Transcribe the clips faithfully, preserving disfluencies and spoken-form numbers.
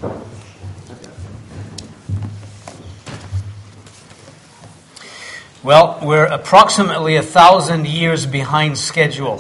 Well, we're approximately a thousand years behind schedule.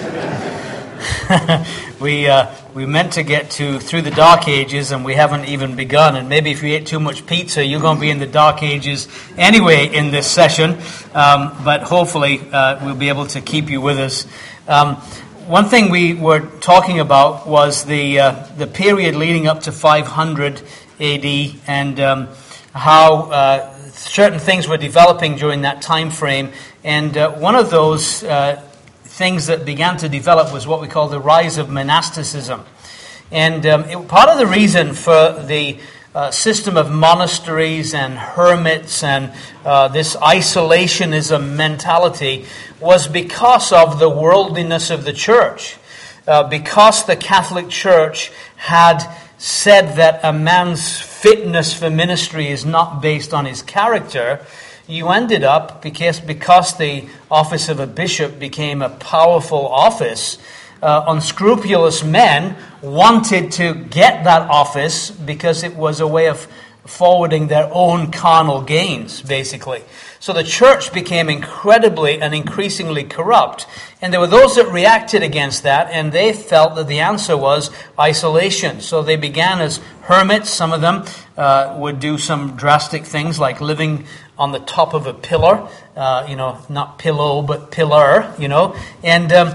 we uh, we meant to get to through the Dark Ages, and we haven't even begun. And maybe if you ate too much pizza, you're going to be in the Dark Ages anyway in this session. Um, but hopefully, uh, we'll be able to keep you with us. Um, one thing we were talking about was the uh, the period leading up to five hundred A D and um, how Uh, certain things were developing during that time frame, and uh, one of those uh, things that began to develop was what we call the rise of monasticism. And um, it, part of the reason for the uh, system of monasteries and hermits and uh, this isolationism mentality was because of the worldliness of the church, uh, because the Catholic Church had said that a man's fitness for ministry is not based on his character. You ended up, because, because the office of a bishop became a powerful office, uh, unscrupulous men wanted to get that office because it was a way of forwarding their own carnal gains, basically. So the church became incredibly and increasingly corrupt. And there were those that reacted against that, and they felt that the answer was isolation. So they began as hermits. Some of them uh, would do some drastic things like living on the top of a pillar, uh, you know, not pillow, but pillar, you know, and um,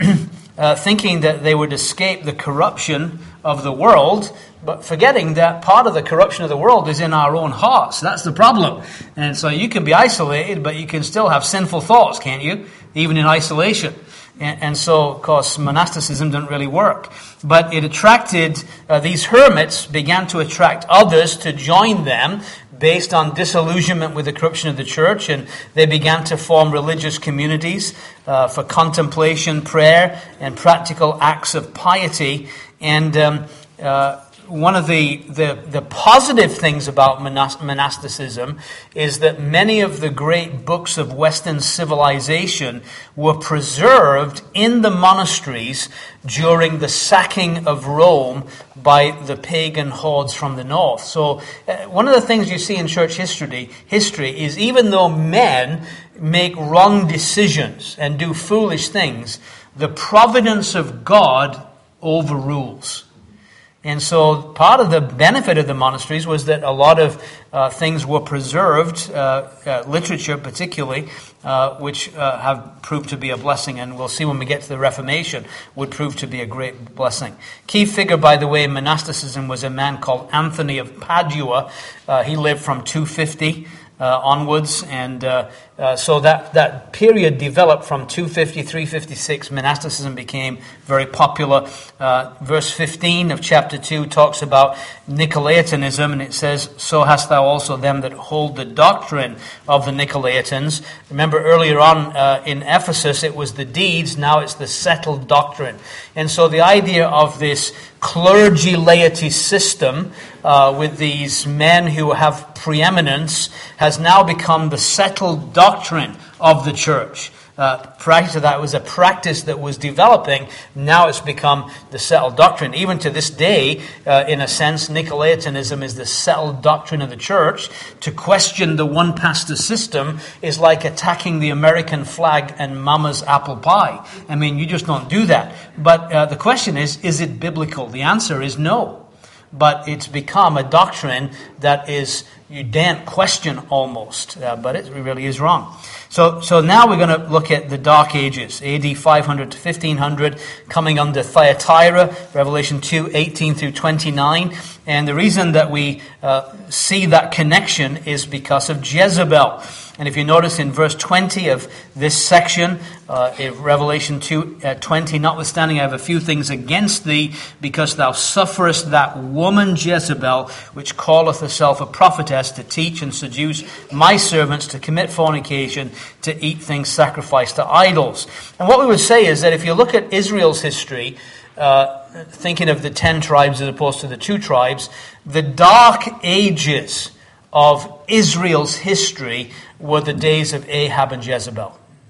uh, thinking that they would escape the corruption of the world, but forgetting that part of the corruption of the world is in our own hearts. That's the problem. And so you can be isolated, but you can still have sinful thoughts, can't you? Even in isolation. And, and so, of course, monasticism didn't really work. But it attracted, uh, these hermits began to attract others to join them based on disillusionment with the corruption of the church, and they began to form religious communities uh, for contemplation, prayer, and practical acts of piety. And um, uh, one of the, the, the positive things about monasticism is that many of the great books of Western civilization were preserved in the monasteries during the sacking of Rome by the pagan hordes from the north. So uh, one of the things you see in church history, history is even though men make wrong decisions and do foolish things, the providence of God overrules. And so part of the benefit of the monasteries was that a lot of uh, things were preserved, uh, uh, literature particularly, uh, which uh, have proved to be a blessing, and we'll see when we get to the Reformation, would prove to be a great blessing. Key figure, by the way, in monasticism was a man called Anthony of Padua. Uh, he lived from two fifty uh, onwards, and uh, uh, so that, that period developed from two fifty, three fifty-six. Monasticism became very popular. Uh, verse fifteen of chapter two talks about Nicolaitanism, and it says, "So hast thou also them that hold the doctrine of the Nicolaitans." Remember earlier on uh, in Ephesus, it was the deeds, now it's the settled doctrine. And so the idea of this clergy laity system uh, with these men who have preeminence has now become the settled doctrine of the church. Uh, prior to that, it was a practice that was developing. Now it's become the settled doctrine. Even to this day, uh, in a sense, Nicolaitanism is the settled doctrine of the church. To question the one pastor system is like attacking the American flag and mama's apple pie. I mean, you just don't do that. But uh, the question is, is it biblical? The answer is no. But it's become a doctrine that is, you daren't question almost, uh, but it really is wrong. So so now we're going to look at the Dark Ages, A D five hundred to fifteen hundred, coming under Thyatira, Revelation two, eighteen through twenty-nine. And the reason that we uh, see that connection is because of Jezebel. And if you notice in verse twenty of this section, uh, in Revelation two, uh, twenty, "Notwithstanding I have a few things against thee, because thou sufferest that woman Jezebel, which calleth herself a prophetess, to teach and seduce my servants to commit fornication, to eat things sacrificed to idols." And what we would say is that if you look at Israel's history, uh, thinking of the ten tribes as opposed to the two tribes, the dark ages of Israel's history were the days of Ahab and Jezebel.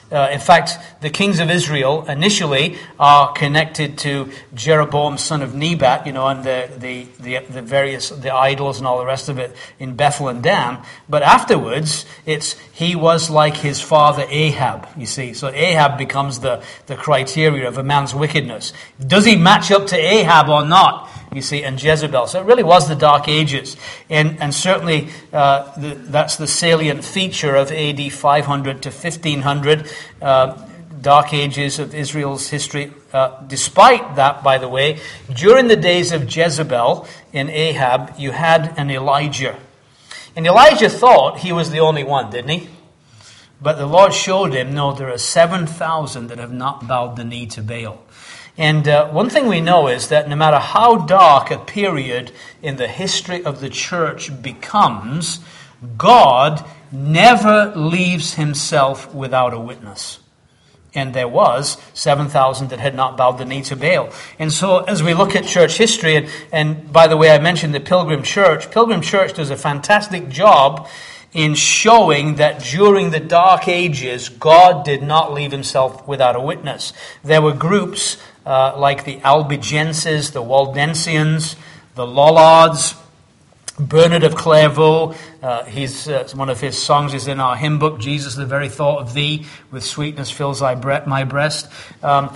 Uh, in fact, the kings of Israel initially are connected to Jeroboam, son of Nebat, you know, and the, the, the, the various, the idols and all the rest of it in Bethel and Dan. But afterwards, it's, he was like his father Ahab, you see. So Ahab becomes the, the criteria of a man's wickedness. Does he match up to Ahab or not? You see, and Jezebel. So it really was the Dark Ages. And, and certainly uh, the, that's the salient feature of A D five hundred to fifteen hundred, uh, Dark Ages of Israel's history. Uh, despite that, by the way, during the days of Jezebel and Ahab, you had an Elijah. And Elijah thought he was the only one, didn't he? But the Lord showed him, no, there are seven thousand that have not bowed the knee to Baal. And uh, one thing we know is that no matter how dark a period in the history of the church becomes, God never leaves himself without a witness. And there was seven thousand that had not bowed the knee to Baal. And so as we look at church history, and, and by the way, I mentioned the Pilgrim Church. Pilgrim Church does a fantastic job in showing that during the Dark Ages, God did not leave himself without a witness. There were groups uh, like the Albigenses, the Waldensians, the Lollards, Bernard of Clairvaux. Uh, he's, uh, one of his songs is in our hymn book, Jesus, the very thought of thee, with sweetness fills thy bre- my breast. Um,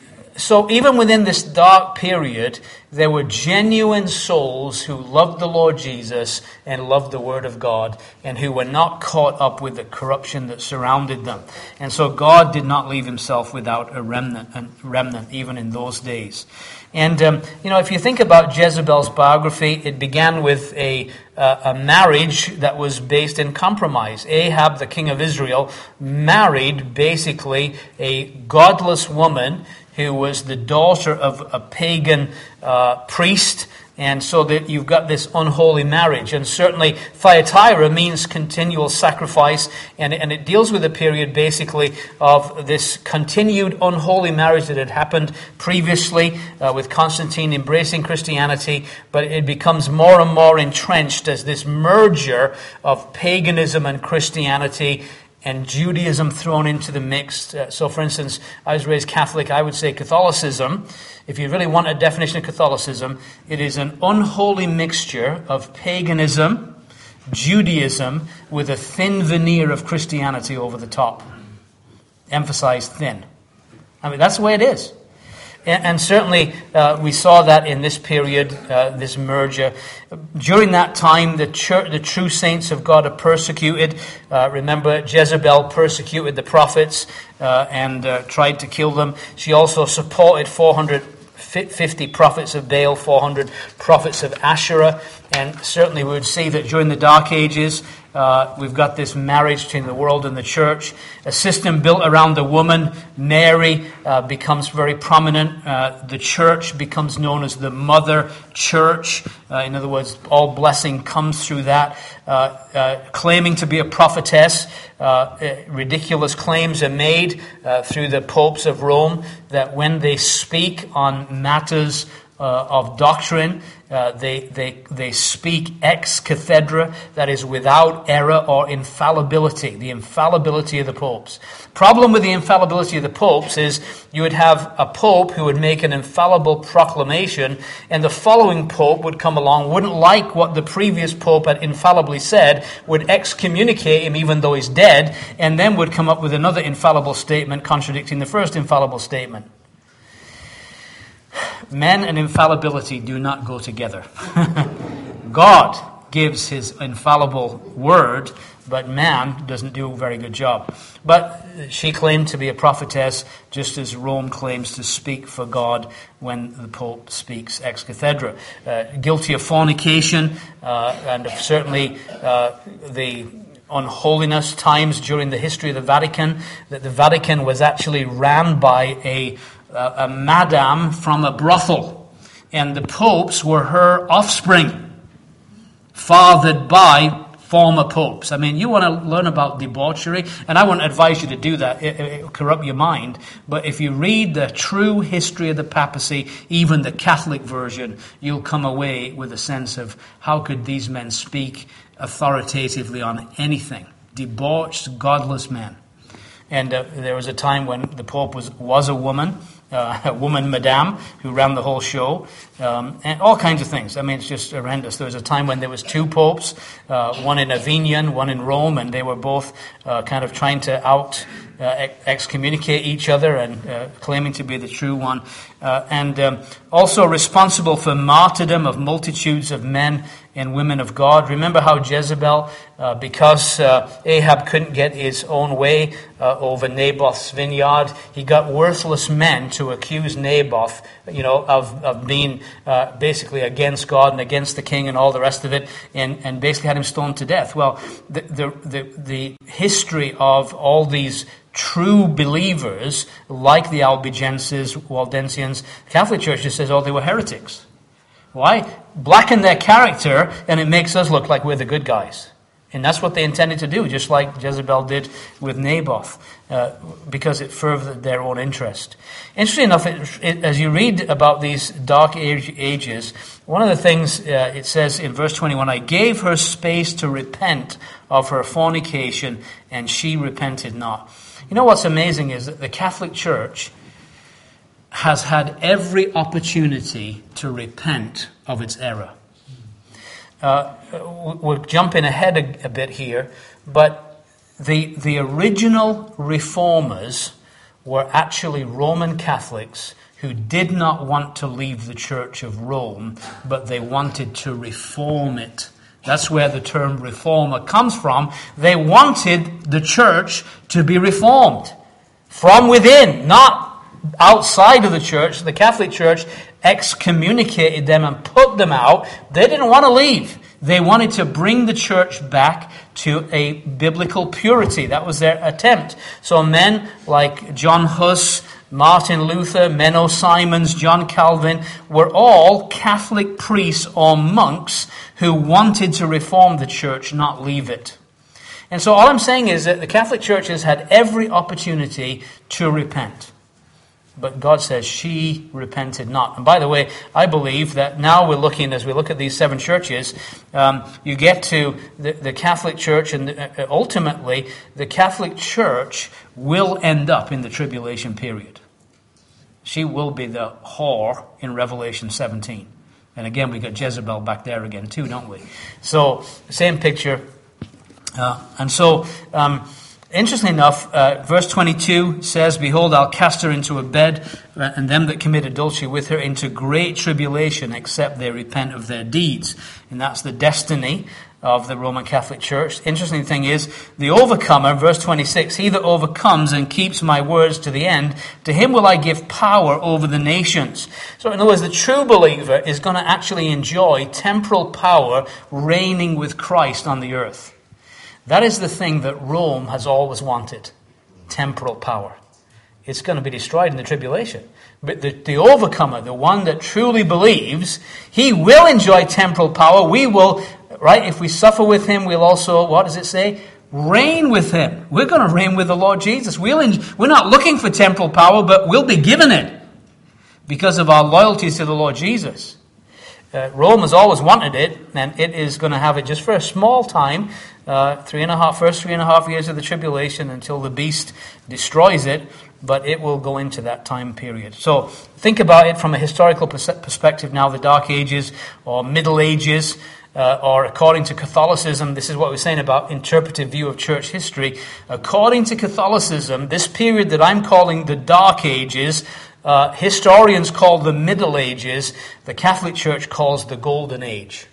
So even within this dark period, there were genuine souls who loved the Lord Jesus and loved the Word of God, and who were not caught up with the corruption that surrounded them. And so God did not leave himself without a remnant, a remnant even in those days. And, um, you know, if you think about Jezebel's biography, it began with a, uh, a marriage that was based in compromise. Ahab, the king of Israel, married basically a godless woman who was the daughter of a pagan uh, priest. And so that you've got this unholy marriage. And certainly Thyatira means continual sacrifice. And, and it deals with a period basically of this continued unholy marriage that had happened previously uh, with Constantine embracing Christianity. But it becomes more and more entrenched as this merger of paganism and Christianity, and Judaism thrown into the mix. Uh, so, for instance, I was raised Catholic. I would say Catholicism, if you really want a definition of Catholicism, it is an unholy mixture of paganism, Judaism, with a thin veneer of Christianity over the top. Emphasized thin. I mean, that's the way it is. And, and certainly uh, we saw that in this period, uh, this merger. During that time, the church, the true saints of God are persecuted. Uh, remember, Jezebel persecuted the prophets uh, and uh, tried to kill them. She also supported four hundred fifty prophets of Baal, four hundred prophets of Asherah. And certainly we would see that during the Dark Ages, uh, we've got this marriage between the world and the church. A system built around the woman, Mary, uh, becomes very prominent. Uh, the church becomes known as the mother church. Uh, in other words, all blessing comes through that. Uh, uh, claiming to be a prophetess, uh, ridiculous claims are made uh, through the popes of Rome that when they speak on matters uh, of doctrine, Uh, they, they, they speak ex cathedra, that is without error or infallibility, the infallibility of the popes. Problem with the infallibility of the popes is you would have a pope who would make an infallible proclamation, and the following pope would come along, wouldn't like what the previous pope had infallibly said, would excommunicate him even though he's dead, and then would come up with another infallible statement contradicting the first infallible statement. Men and infallibility do not go together. God gives his infallible word, but man doesn't do a very good job. But she claimed to be a prophetess, just as Rome claims to speak for God when the Pope speaks ex cathedra. Uh, guilty of fornication, uh, and certainly uh, the unholiness times during the history of the Vatican, that the Vatican was actually ran by a a madam from a brothel, and the popes were her offspring, fathered by former popes. I mean, you want to learn about debauchery, and I wouldn't advise you to do that. It, it, it'll corrupt your mind. But if you read the true history of the papacy, even the Catholic version, you'll come away with a sense of how could these men speak authoritatively on anything. Debauched, godless men. And uh, there was a time when the Pope was, was a woman, uh, a woman madame, who ran the whole show, um, and all kinds of things. I mean, it's just horrendous. There was a time when there was two popes, uh, one in Avignon, one in Rome, and they were both uh, kind of trying to out uh, excommunicate each other and uh, claiming to be the true one. Uh, and um, also responsible for martyrdom of multitudes of men and women of God. Remember how Jezebel, uh, because uh, Ahab couldn't get his own way uh, over Naboth's vineyard, he got worthless men to accuse Naboth, you know, of, of being uh, basically against God and against the king and all the rest of it, and, and basically had him stoned to death. Well, the, the, the, the history of all these true believers, like the Albigenses, Waldensians, the Catholic Church just says, oh, they were heretics. Why? Blacken their character, and it makes us look like we're the good guys. And that's what they intended to do, just like Jezebel did with Naboth, uh, because it furthered their own interest. Interesting enough, it, it, as you read about these dark age, ages, one of the things uh, it says in verse twenty-one, I gave her space to repent of her fornication, and she repented not. You know what's amazing is that the Catholic Church has had every opportunity to repent of its error. Uh, we're jumping ahead a, a bit here, but the, the original reformers were actually Roman Catholics who did not want to leave the Church of Rome, but they wanted to reform it. That's where the term reformer comes from. They wanted the church to be reformed from within, not outside of the church. The Catholic Church excommunicated them and put them out. They didn't want to leave. They wanted to bring the church back to a biblical purity. That was their attempt. So men like John Huss, Martin Luther, Menno Simons, John Calvin were all Catholic priests or monks who wanted to reform the church, not leave it. And so all I'm saying is that the Catholic Church has had every opportunity to repent. But God says she repented not. And by the way, I believe that now we're looking, as we look at these seven churches, um, you get to the, the Catholic Church, and the, ultimately the Catholic Church will end up in the tribulation period. She will be the whore in Revelation seventeen. And again, we got Jezebel back there again too, don't we? So, same picture. Uh, and so, um, interestingly enough, uh, verse twenty-two says, Behold, I'll cast her into a bed, and them that commit adultery with her into great tribulation, except they repent of their deeds. And that's the destiny of the Roman Catholic Church. Interesting thing is, the overcomer, verse twenty-six, he that overcomes and keeps my words to the end, to him will I give power over the nations. So in other words, the true believer is going to actually enjoy temporal power reigning with Christ on the earth. That is the thing that Rome has always wanted, temporal power. It's going to be destroyed in the tribulation. But the, the overcomer, the one that truly believes, he will enjoy temporal power. We will, right, if we suffer with him, we'll also, what does it say? Reign with him. We're going to reign with the Lord Jesus. We'll en- we're not looking for temporal power, but we'll be given it because of our loyalties to the Lord Jesus. Uh, Rome has always wanted it, and it is going to have it just for a small time, uh, three and a half, first three and a half years of the tribulation until the beast destroys it, but it will go into that time period. So think about it from a historical pers- perspective now, the Dark Ages or Middle Ages, uh, or according to Catholicism, this is what we're saying about interpretive view of church history. According to Catholicism, this period that I'm calling the Dark Ages, Uh, historians call the Middle Ages, the Catholic Church calls the Golden Age.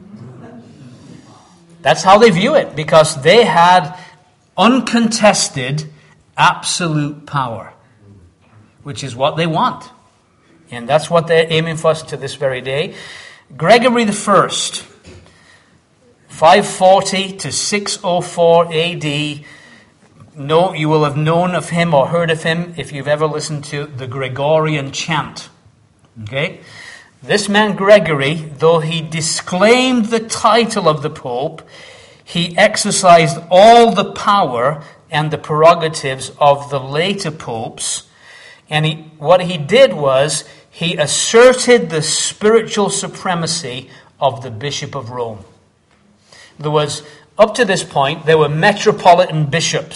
That's how they view it, because they had uncontested, absolute power, which is what they want. And that's what they're aiming for to this very day. Gregory the First, five forty to six oh four A D, No, you will have known of him or heard of him if you've ever listened to the Gregorian chant. Okay? This man Gregory, though he disclaimed the title of the Pope, he exercised all the power and the prerogatives of the later popes. And he, what he did was, he asserted the spiritual supremacy of the Bishop of Rome. There was, up to this point, there were metropolitan bishops.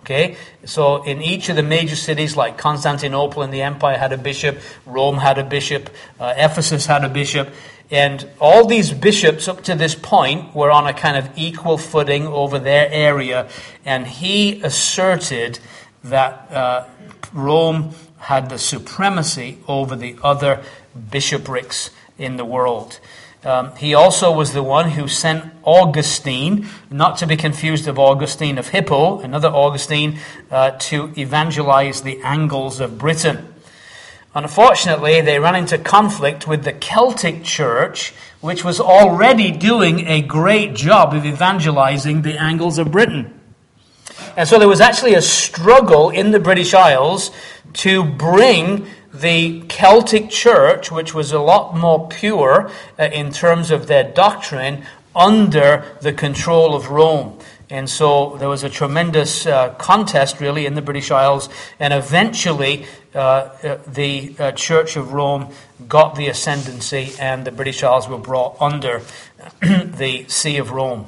Okay, so in each of the major cities like Constantinople in the empire had a bishop, Rome had a bishop, uh, Ephesus had a bishop, and all these bishops up to this point were on a kind of equal footing over their area, and he asserted that uh, Rome had the supremacy over the other bishoprics in the world. Um, he also was the one who sent Augustine, not to be confused with Augustine of Hippo, another Augustine, uh, to evangelize the Angles of Britain. Unfortunately, they ran into conflict with the Celtic Church, which was already doing a great job of evangelizing the Angles of Britain. And so there was actually a struggle in the British Isles to bring the Celtic Church, which was a lot more pure uh, in terms of their doctrine, under the control of Rome. And so there was a tremendous uh, contest, really, in the British Isles, and eventually uh, uh, the uh, Church of Rome got the ascendancy, and the British Isles were brought under the See of Rome.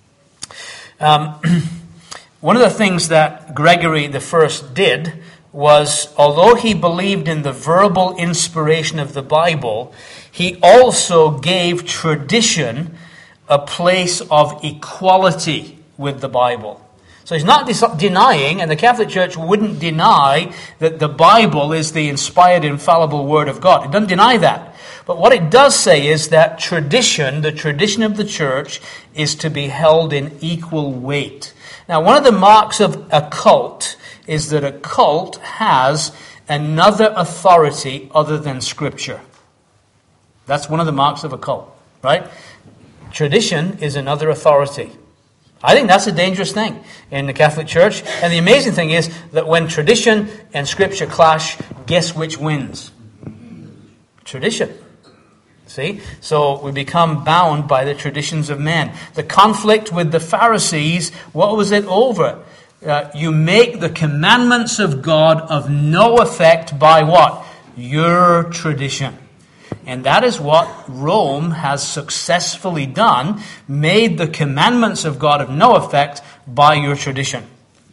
Um, one of the things that Gregory the First did was, although he believed in the verbal inspiration of the Bible, he also gave tradition a place of equality with the Bible. So he's not dis- denying, and the Catholic Church wouldn't deny, that the Bible is the inspired, infallible Word of God. It doesn't deny that. But what it does say is that tradition, the tradition of the Church, is to be held in equal weight. Now, one of the marks of a cult is that a cult has another authority other than Scripture. That's one of the marks of a cult, right? Tradition is another authority. I think that's a dangerous thing in the Catholic Church. And the amazing thing is that when tradition and Scripture clash, guess which wins? Tradition. See? So we become bound by the traditions of men. The conflict with the Pharisees, what was it over? Uh, you make the commandments of God of no effect by what? Your tradition. And that is what Rome has successfully done, made the commandments of God of no effect by your tradition.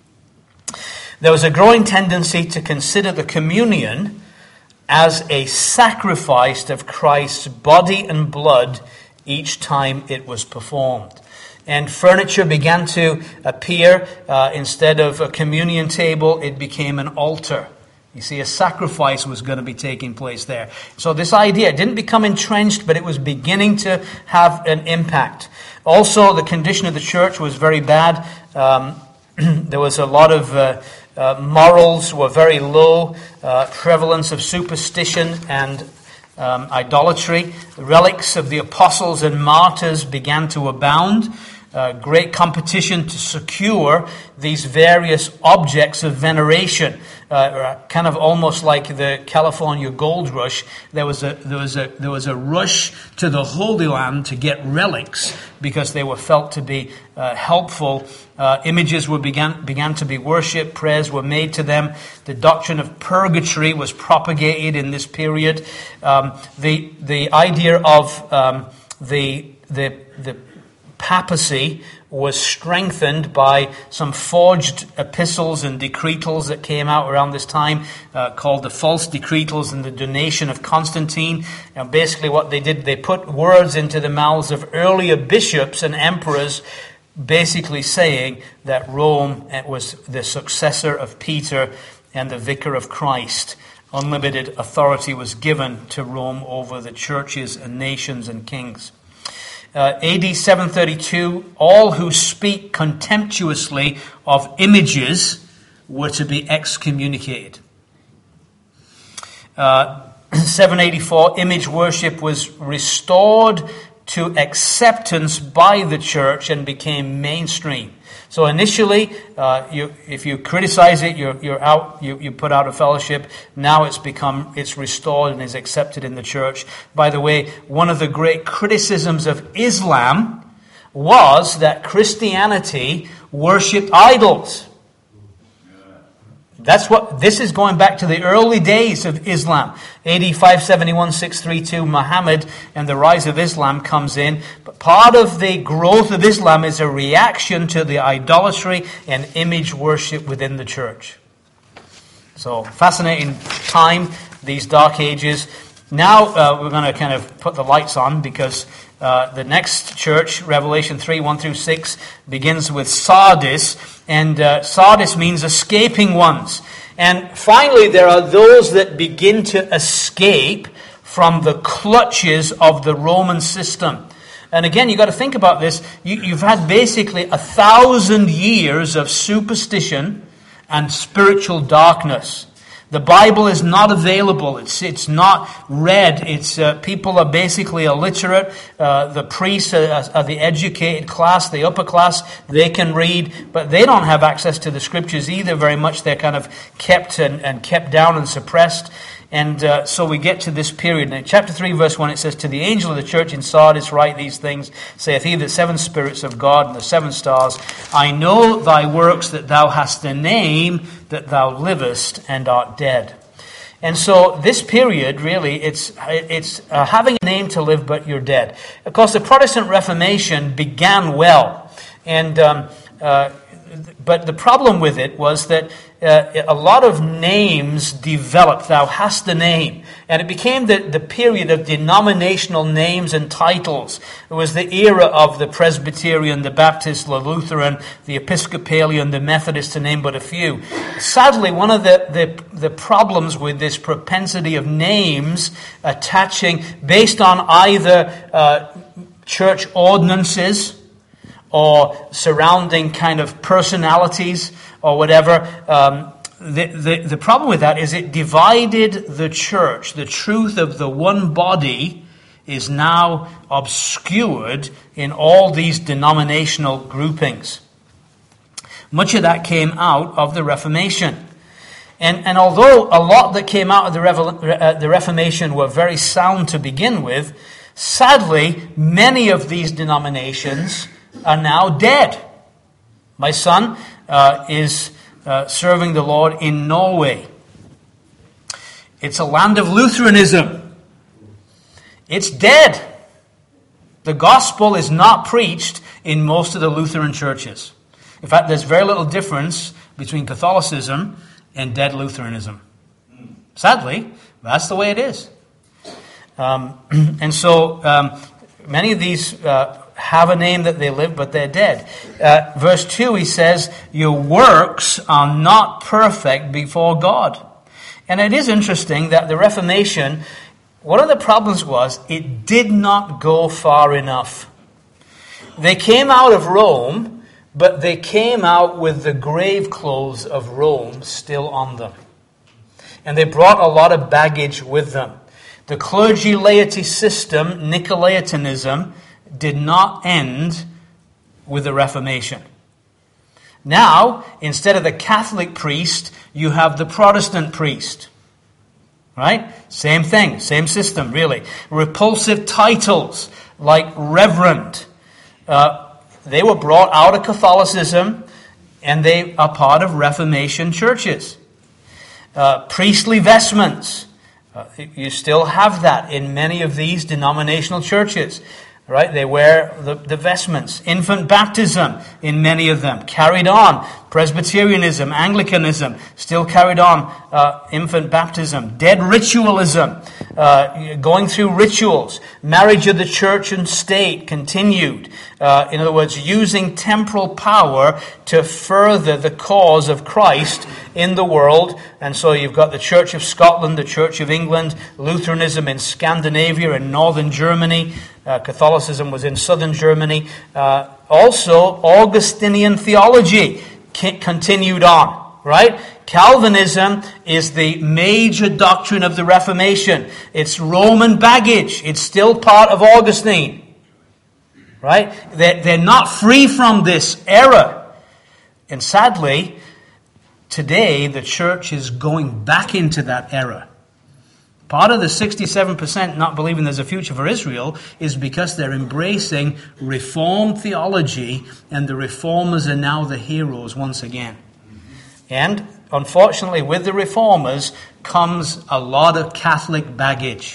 There was a growing tendency to consider the communion as a sacrifice of Christ's body and blood each time it was performed. And furniture began to appear. Uh, instead of a communion table, it became an altar. You see, a sacrifice was going to be taking place there. So this idea, it didn't become entrenched, but it was beginning to have an impact. Also, the condition of the church was very bad. Um, there was a lot of uh, uh, morals were very low, uh, prevalence of superstition and um, idolatry. Relics of the apostles and martyrs began to abound. Uh, great competition to secure these various objects of veneration, uh, kind of almost like the California gold rush. There was a there was a there was a rush to the Holy Land to get relics because they were felt to be uh, helpful. Uh, images were began began to be worshipped. Prayers were made to them. The doctrine of purgatory was propagated in this period. Um, the the idea of um, the the the papacy was strengthened by some forged epistles and decretals that came out around this time, uh, called the false decretals and the donation of Constantine. And basically what they did, they put words into the mouths of earlier bishops and emperors, basically saying that Rome was the successor of Peter and the vicar of Christ. Unlimited authority was given to Rome over the churches and nations and kings. Uh, A D seven thirty-two, all who speak contemptuously of images were to be excommunicated. Uh, seven eighty-four, image worship was restored to acceptance by the church and became mainstream. So initially, uh, you, if you criticize it, you're, you're out. You, you put out a fellowship. Now it's become, it's restored and is accepted in the church. By the way, one of the great criticisms of Islam was that Christianity worshipped idols. That's what, this is going back to the early days of Islam. A D five seventy-one, six thirty-two, Muhammad and the rise of Islam comes in. But part of the growth of Islam is a reaction to the idolatry and image worship within the church. So, fascinating time, these dark ages. Now uh, we're going to kind of put the lights on because uh, the next church, Revelation three, one through six, begins with Sardis. And uh, Sardis means escaping ones. And finally, there are those that begin to escape from the clutches of the Roman system. And again, you've got to think about this. You, you've had basically a thousand years of superstition and spiritual darkness. The Bible is not available. It's it's not read. It's uh, people are basically illiterate. Uh, the priests are, are the educated class, the upper class. They can read, but they don't have access to the scriptures either. Very much they're kind of kept and, and kept down and suppressed. And uh, so we get to this period. In chapter three, verse one, it says, "To the angel of the church in Sardis write these things, saith he, the seven spirits of God and the seven stars, I know thy works, that thou hast a name, that thou livest and art dead." And so this period, really, it's it's uh, having a name to live, but you're dead. Of course, the Protestant Reformation began well. And um, uh, but the problem with it was that Uh, a lot of names developed. Thou hast a name. And it became the, the period of denominational names and titles. It was the era of the Presbyterian, the Baptist, the Lutheran, the Episcopalian, the Methodist, to name but a few. Sadly, one of the, the, the problems with this propensity of names attaching based on either uh, church ordinances or surrounding kind of personalities or whatever, um, the, the, the problem with that is it divided the church. The truth of the one body is now obscured in all these denominational groupings. Much of that came out of the Reformation. And, and although a lot that came out of the, Revel- uh, the Reformation were very sound to begin with, sadly, many of these denominations are now dead. My son uh, is uh, serving the Lord in Norway. It's a land of Lutheranism. It's dead. The gospel is not preached in most of the Lutheran churches. In fact, there's very little difference between Catholicism and dead Lutheranism. Sadly, that's the way it is. Um, and so um, many of these uh, have a name that they live, but they're dead. Uh, verse two, he says, your works are not perfect before God. And it is interesting that the Reformation, one of the problems was it did not go far enough. They came out of Rome, but they came out with the grave clothes of Rome still on them. And they brought a lot of baggage with them. The clergy laity system, Nicolaitanism, did not end with the Reformation. Now, instead of the Catholic priest, you have the Protestant priest. Right? Same thing, same system, really. Repulsive titles like reverend. Uh, they were brought out of Catholicism, and they are part of Reformation churches. Uh, priestly vestments. Uh, you still have that in many of these denominational churches. Right? They wear the, the vestments. Infant baptism in many of them. Carried on. Presbyterianism, Anglicanism, still carried on. Uh, infant baptism. Dead ritualism. Uh, going through rituals. Marriage of the church and state continued. Uh, in other words, using temporal power to further the cause of Christ in the world. And so you've got the Church of Scotland, the Church of England, Lutheranism in Scandinavia and northern Germany. Uh, Catholicism was in southern Germany. Uh, also, Augustinian theology continued on, right? Calvinism is the major doctrine of the Reformation. It's Roman baggage. It's still part of Augustine, right? They're, they're not free from this error. And sadly, today the church is going back into that error. Part of the sixty-seven percent not believing there's a future for Israel is because they're embracing Reformed theology, and the Reformers are now the heroes once again. And unfortunately, with the reformers comes a lot of Catholic baggage.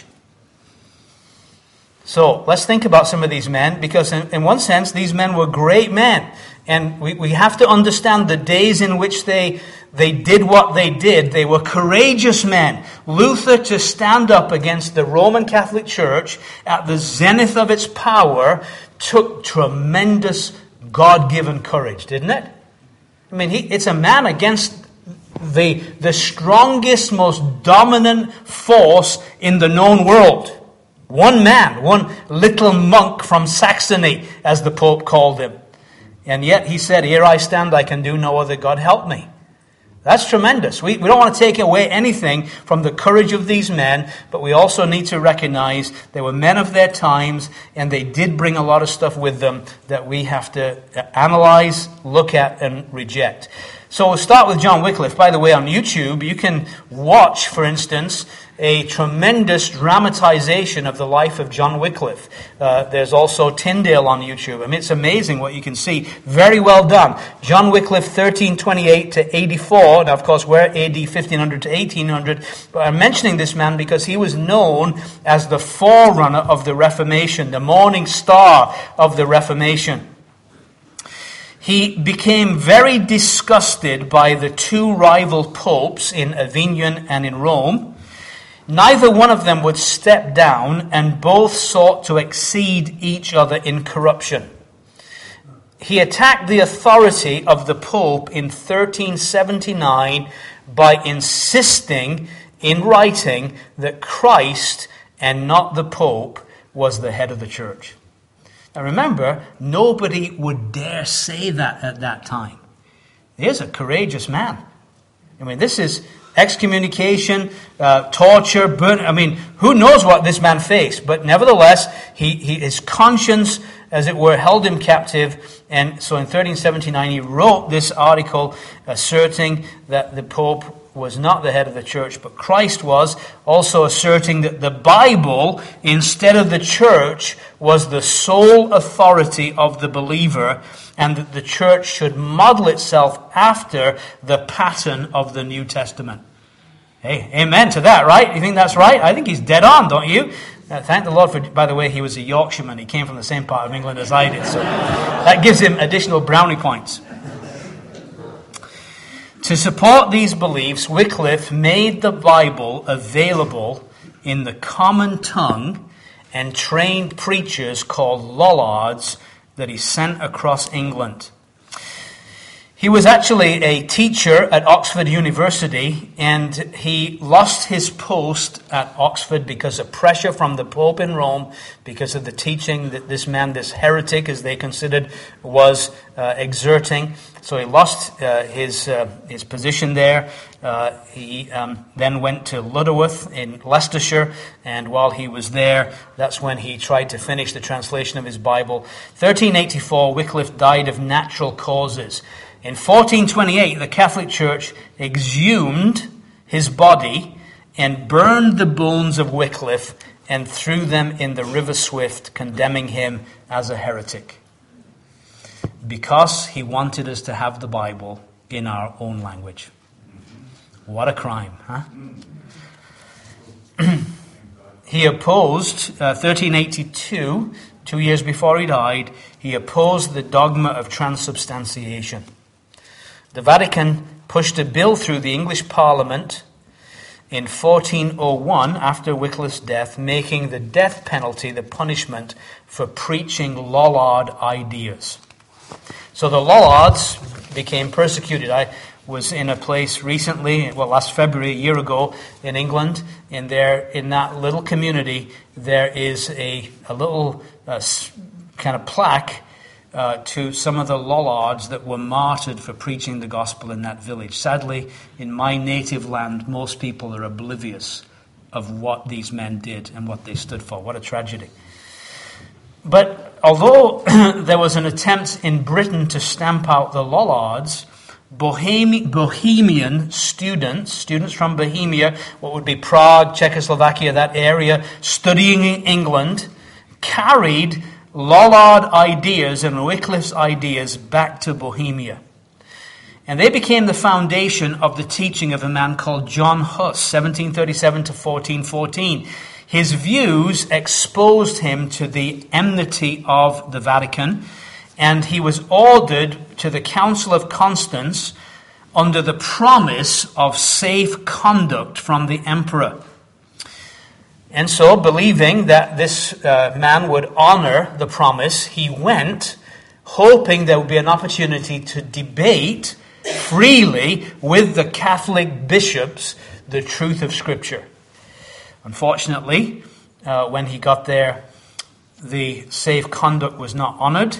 So let's think about some of these men, because in, in one sense, these men were great men. And we, we have to understand the days in which they, they did what they did. They were courageous men. Luther, to stand up against the Roman Catholic Church at the zenith of its power, took tremendous God-given courage, didn't it? I mean, he, it's a man against the, the strongest, most dominant force in the known world. One man, one little monk from Saxony, as the Pope called him. And yet he said, "Here I stand, I can do no other, God help me." That's tremendous. We, we don't want to take away anything from the courage of these men, but we also need to recognize they were men of their times, and they did bring a lot of stuff with them that we have to analyze, look at, and reject. So we'll start with John Wycliffe. By the way, on YouTube, you can watch, for instance, a tremendous dramatization of the life of John Wycliffe. Uh, there's also Tyndale on YouTube. I mean, it's amazing what you can see. Very well done. John Wycliffe, thirteen twenty-eight to eighty-four. Now, of course, we're A D fifteen hundred to eighteen hundred. But I'm mentioning this man because he was known as the forerunner of the Reformation, the morning star of the Reformation. He became very disgusted by the two rival popes in Avignon and in Rome. Neither one of them would step down, and both sought to exceed each other in corruption. He attacked the authority of the Pope in thirteen seventy-nine by insisting in writing that Christ and not the Pope was the head of the church. Now remember, nobody would dare say that at that time. Here's a courageous man. I mean, this is excommunication, uh, torture, burn. I mean, who knows what this man faced? But nevertheless, he, he his conscience, as it were, held him captive. And so in thirteen seventy-nine, he wrote this article asserting that the Pope was not the head of the church, but Christ was, also asserting that the Bible, instead of the church, was the sole authority of the believer, and that the church should model itself after the pattern of the New Testament. Hey, amen to that, right? You think that's right? I think he's dead on, don't you? Uh, thank the Lord for, by the way, he was a Yorkshireman. He came from the same part of England as I did, so that gives him additional brownie points. To support these beliefs, Wycliffe made the Bible available in the common tongue and trained preachers called Lollards that he sent across England. He was actually a teacher at Oxford University, and he lost his post at Oxford because of pressure from the Pope in Rome, because of the teaching that this man, this heretic, as they considered, was uh, exerting. So he lost uh, his uh, his position there. Uh, he um, then went to Lutterworth in Leicestershire, and while he was there, that's when he tried to finish the translation of his Bible. thirteen eighty-four, Wycliffe died of natural causes. In fourteen twenty-eight, the Catholic Church exhumed his body and burned the bones of Wycliffe and threw them in the River Swift, condemning him as a heretic, because he wanted us to have the Bible in our own language. What a crime, huh? He opposed, uh, thirteen eighty-two, two years before he died, he opposed the dogma of transubstantiation. The Vatican pushed a bill through the English Parliament in fourteen oh one, after Wycliffe's death, making the death penalty the punishment for preaching Lollard ideas. So the Lollards became persecuted. I was in a place recently, well, last February, a year ago, in England, and there, in that little community, there is a, a little uh, kind of plaque Uh, to some of the Lollards that were martyred for preaching the gospel in that village. Sadly, in my native land, most people are oblivious of what these men did and what they stood for. What a tragedy. But although there was an attempt in Britain to stamp out the Lollards, Bohemi- Bohemian students, students from Bohemia, what would be Prague, Czechoslovakia, that area, studying in England, carried Lollard ideas and Wycliffe's ideas back to Bohemia. And they became the foundation of the teaching of a man called John Huss, seventeen thirty-seven to fourteen fourteen. His views exposed him to the enmity of the Vatican, and he was ordered to the Council of Constance under the promise of safe conduct from the emperor. And so, believing that this uh, man would honor the promise, he went, hoping there would be an opportunity to debate freely with the Catholic bishops the truth of Scripture. Unfortunately, uh, when he got there, the safe conduct was not honored.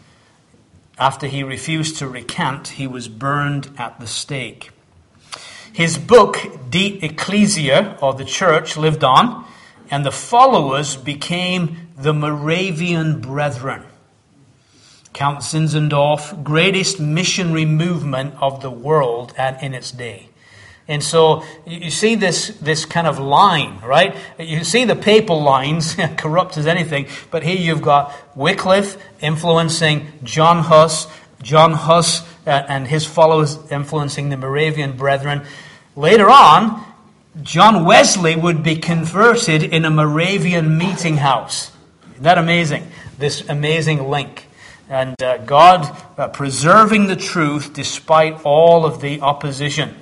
After he refused to recant, he was burned at the stake. His book, De Ecclesia, or the Church, lived on, and the followers became the Moravian Brethren. Count Zinzendorf, greatest missionary movement of the world and in its day. And so you see this, this kind of line, right? You see the papal lines, corrupt as anything, but here you've got Wycliffe influencing John Huss, John Huss uh, and his followers influencing the Moravian Brethren. Later on, John Wesley would be converted in a Moravian meeting house. Isn't that amazing? This amazing link. And uh, God uh, preserving the truth despite all of the opposition.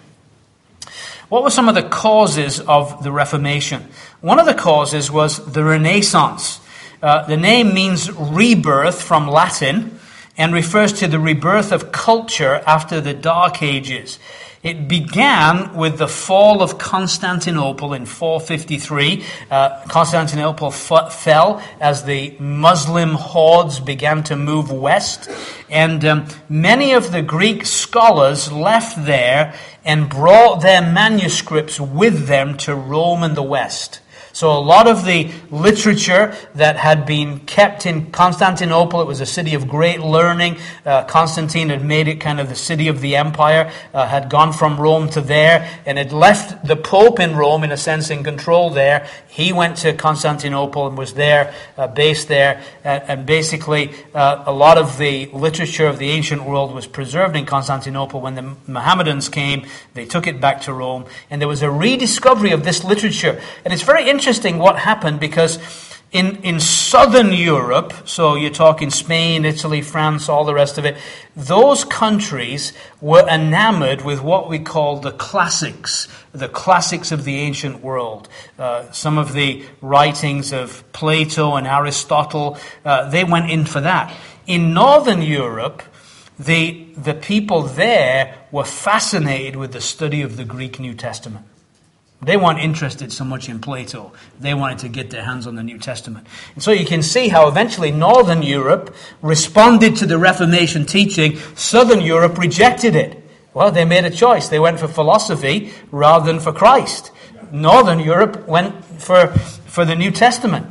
What were some of the causes of the Reformation? One of the causes was the Renaissance. Uh, the name means rebirth from Latin and refers to the rebirth of culture after the Dark Ages. It began with the fall of Constantinople in four fifty-three. Uh, Constantinople f- fell as the Muslim hordes began to move west. And um, many of the Greek scholars left there and brought their manuscripts with them to Rome and the West. So a lot of the literature that had been kept in Constantinople, it was a city of great learning. Uh, Constantine had made it kind of the city of the empire, uh, had gone from Rome to there, and had left the Pope in Rome, in a sense, in control there. He went to Constantinople and was there, uh, based there, and, and basically uh, a lot of the literature of the ancient world was preserved in Constantinople. When the Mohammedans came, they took it back to Rome, and there was a rediscovery of this literature. And it's very interesting Interesting what happened, because in, in southern Europe, so you're talking Spain, Italy, France, all the rest of it, those countries were enamored with what we call the classics, the classics of the ancient world. Uh, some of the writings of Plato and Aristotle, uh, they went in for that. In northern Europe, the, the people there were fascinated with the study of the Greek New Testament. They weren't interested so much in Plato. They wanted to get their hands on the New Testament. And so you can see how eventually Northern Europe responded to the Reformation teaching. Southern Europe rejected it. Well, they made a choice. They went for philosophy rather than for Christ. Northern Europe went for, for the New Testament.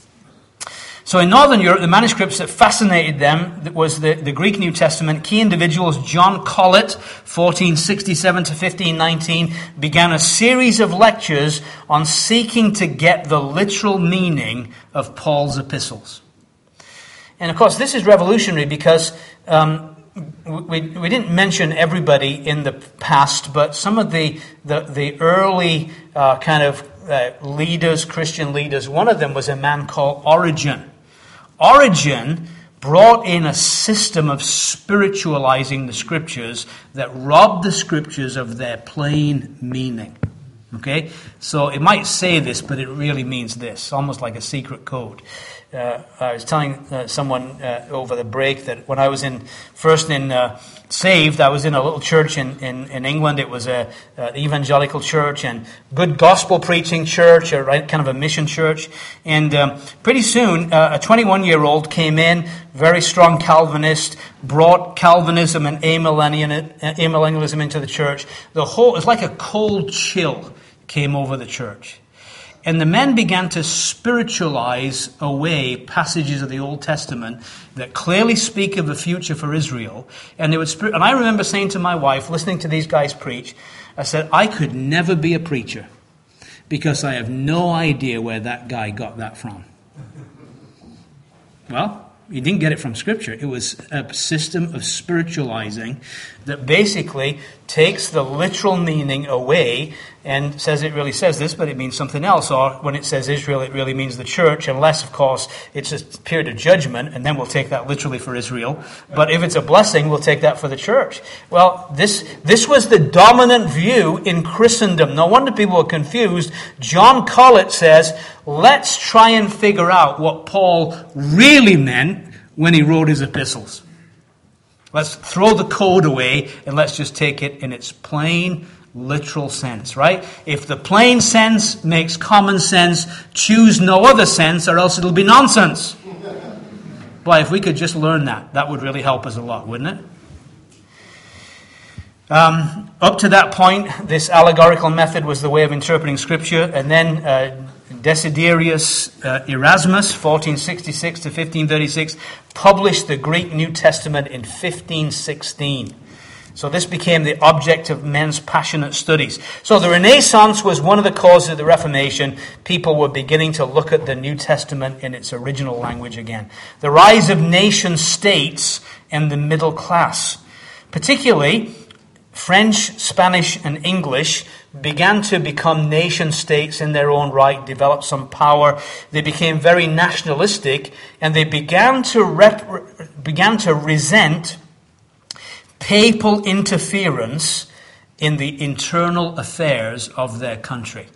So in Northern Europe, the manuscripts that fascinated them was the, the Greek New Testament. Key individuals, John Colet, fourteen sixty-seven to fifteen nineteen, began a series of lectures on seeking to get the literal meaning of Paul's epistles. And of course, this is revolutionary because um, we, we didn't mention everybody in the past, but some of the, the, the early uh, kind of uh, leaders, Christian leaders, one of them was a man called Origen. Origen brought in a system of spiritualizing the Scriptures that robbed the Scriptures of their plain meaning. Okay? So it might say this, but it really means this, almost like a secret code. Uh, I was telling uh, someone uh, over the break that when I was in first in uh, saved, I was in a little church in, in, in England. It was a, a evangelical church and good gospel preaching church, a right, kind of a mission church. And um, pretty soon, uh, a twenty-one-year-old came in, very strong Calvinist, brought Calvinism and amillennialism into the church. The whole, it's like a cold chill came over the church. And the men began to spiritualize away passages of the Old Testament that clearly speak of a future for Israel. And they would, spir- and I remember saying to my wife, listening to these guys preach, I said, I could never be a preacher because I have no idea where that guy got that from. Well, He didn't get it from Scripture. It was a system of spiritualizing that basically takes the literal meaning away and says it really says this, but it means something else. Or when it says Israel, it really means the church, unless, of course, it's a period of judgment, and then we'll take that literally for Israel. But if it's a blessing, we'll take that for the church. Well, this this was the dominant view in Christendom. No wonder people were confused. John Colet says, let's try and figure out what Paul really meant when he wrote his epistles. Let's throw the code away and let's just take it in its plain, literal sense, right? If the plain sense makes common sense, choose no other sense or else it'll be nonsense. Boy, if we could just learn that, that would really help us a lot, wouldn't it? Um, up to that point, this allegorical method was the way of interpreting Scripture, and then uh, Desiderius uh, Erasmus, fourteen sixty-six to fifteen thirty-six, published the Greek New Testament in fifteen sixteen. So this became the object of men's passionate studies. So the Renaissance was one of the causes of the Reformation. People were beginning to look at the New Testament in its original language again. The rise of nation states and the middle class, particularly French, Spanish, and English, began to become nation states in their own right, developed some power. They became very nationalistic, and they began to rep- began to resent papal interference in the internal affairs of their country.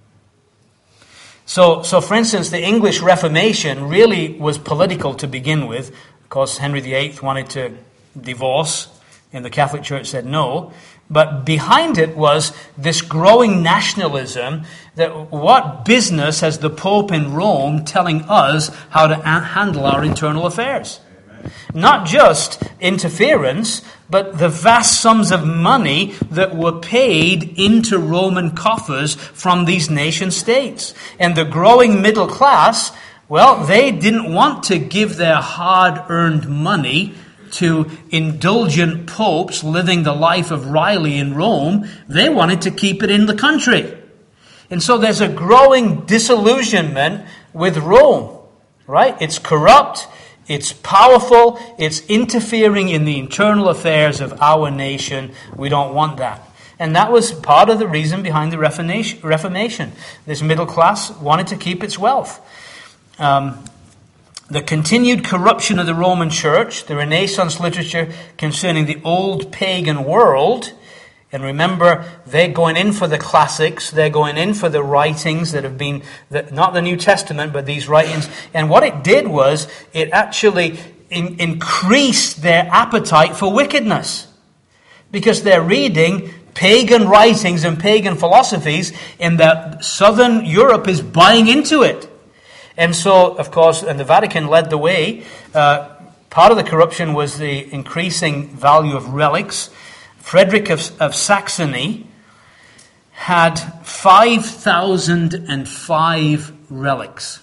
So, so for instance, the English Reformation really was political to begin with. Of course, Henry the Eighth wanted to divorce, and the Catholic Church said no. But behind it was this growing nationalism that what business has the Pope in Rome telling us how to a- handle our internal affairs? Amen. Not just interference, but the vast sums of money that were paid into Roman coffers from these nation states. And the growing middle class, well, they didn't want to give their hard-earned money to indulgent popes living the life of Riley in Rome. They wanted to keep it in the country. And so there's a growing disillusionment with Rome, right? It's corrupt, it's powerful, it's interfering in the internal affairs of our nation. We don't want that. And that was part of the reason behind the Reformation. This middle class wanted to keep its wealth. Um, The continued corruption of the Roman Church, the Renaissance literature concerning the old pagan world, and remember, they're going in for the classics, they're going in for the writings that have been, the, not the New Testament, but these writings. And what it did was, it actually in, increased their appetite for wickedness. Because they're reading pagan writings and pagan philosophies, and that Southern Europe is buying into it. And so, of course, and the Vatican led the way. Uh, part of the corruption was the increasing value of relics. Frederick of, of Saxony had five thousand five relics.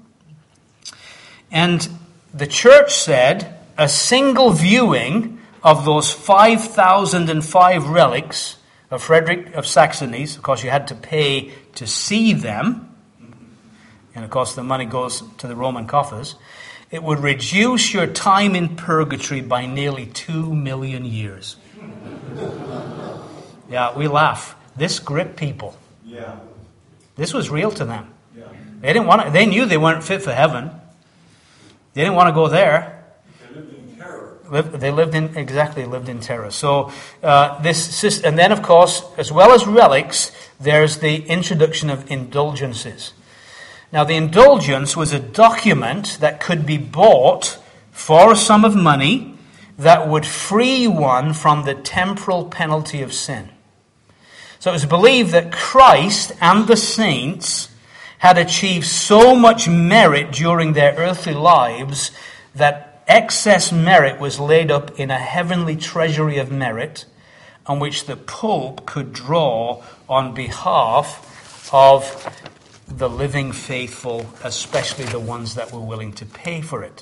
And the church said a single viewing of those five thousand five relics of Frederick of Saxony's, of course you had to pay to see them, and of course the money goes to the Roman coffers, it would reduce your time in purgatory by nearly two million years. Yeah, we laugh. This gripped people. Yeah. This was real to them. Yeah. They didn't want to, they knew they weren't fit for heaven. They didn't want to go there. They lived in terror. Lived, they lived in, exactly, lived in terror. So, uh, this, and then of course, as well as relics, there's the introduction of indulgences. Now, the indulgence was a document that could be bought for a sum of money that would free one from the temporal penalty of sin. So it was believed that Christ and the saints had achieved so much merit during their earthly lives that excess merit was laid up in a heavenly treasury of merit on which the Pope could draw on behalf of the living faithful, especially the ones that were willing to pay for it.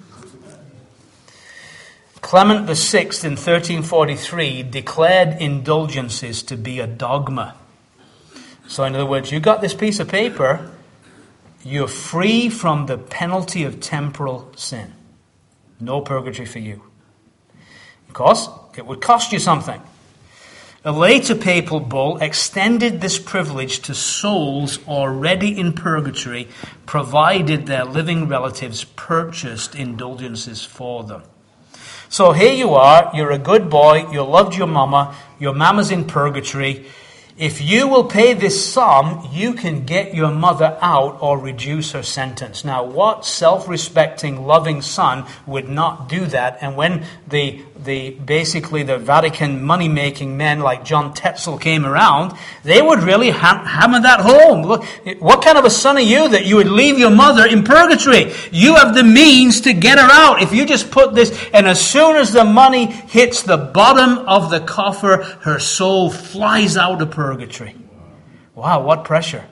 Clement the Sixth in thirteen forty-three declared indulgences to be a dogma. So in other words, you got this piece of paper, you're free from the penalty of temporal sin. No purgatory for you. Of course, it would cost you something. A later papal bull extended this privilege to souls already in purgatory, provided their living relatives purchased indulgences for them. So here you are, you're a good boy, you loved your mama, your mama's in purgatory. If you will pay this sum, you can get your mother out or reduce her sentence. Now, what self-respecting, loving son would not do that? And when the the basically the Vatican money-making men like John Tetzel came around, they would really ha- hammer that home. Look, what kind of a son are you that you would leave your mother in purgatory? You have the means to get her out. If you just put this, and as soon as the money hits the bottom of the coffer, her soul flies out of purgatory. Wow, what pressure.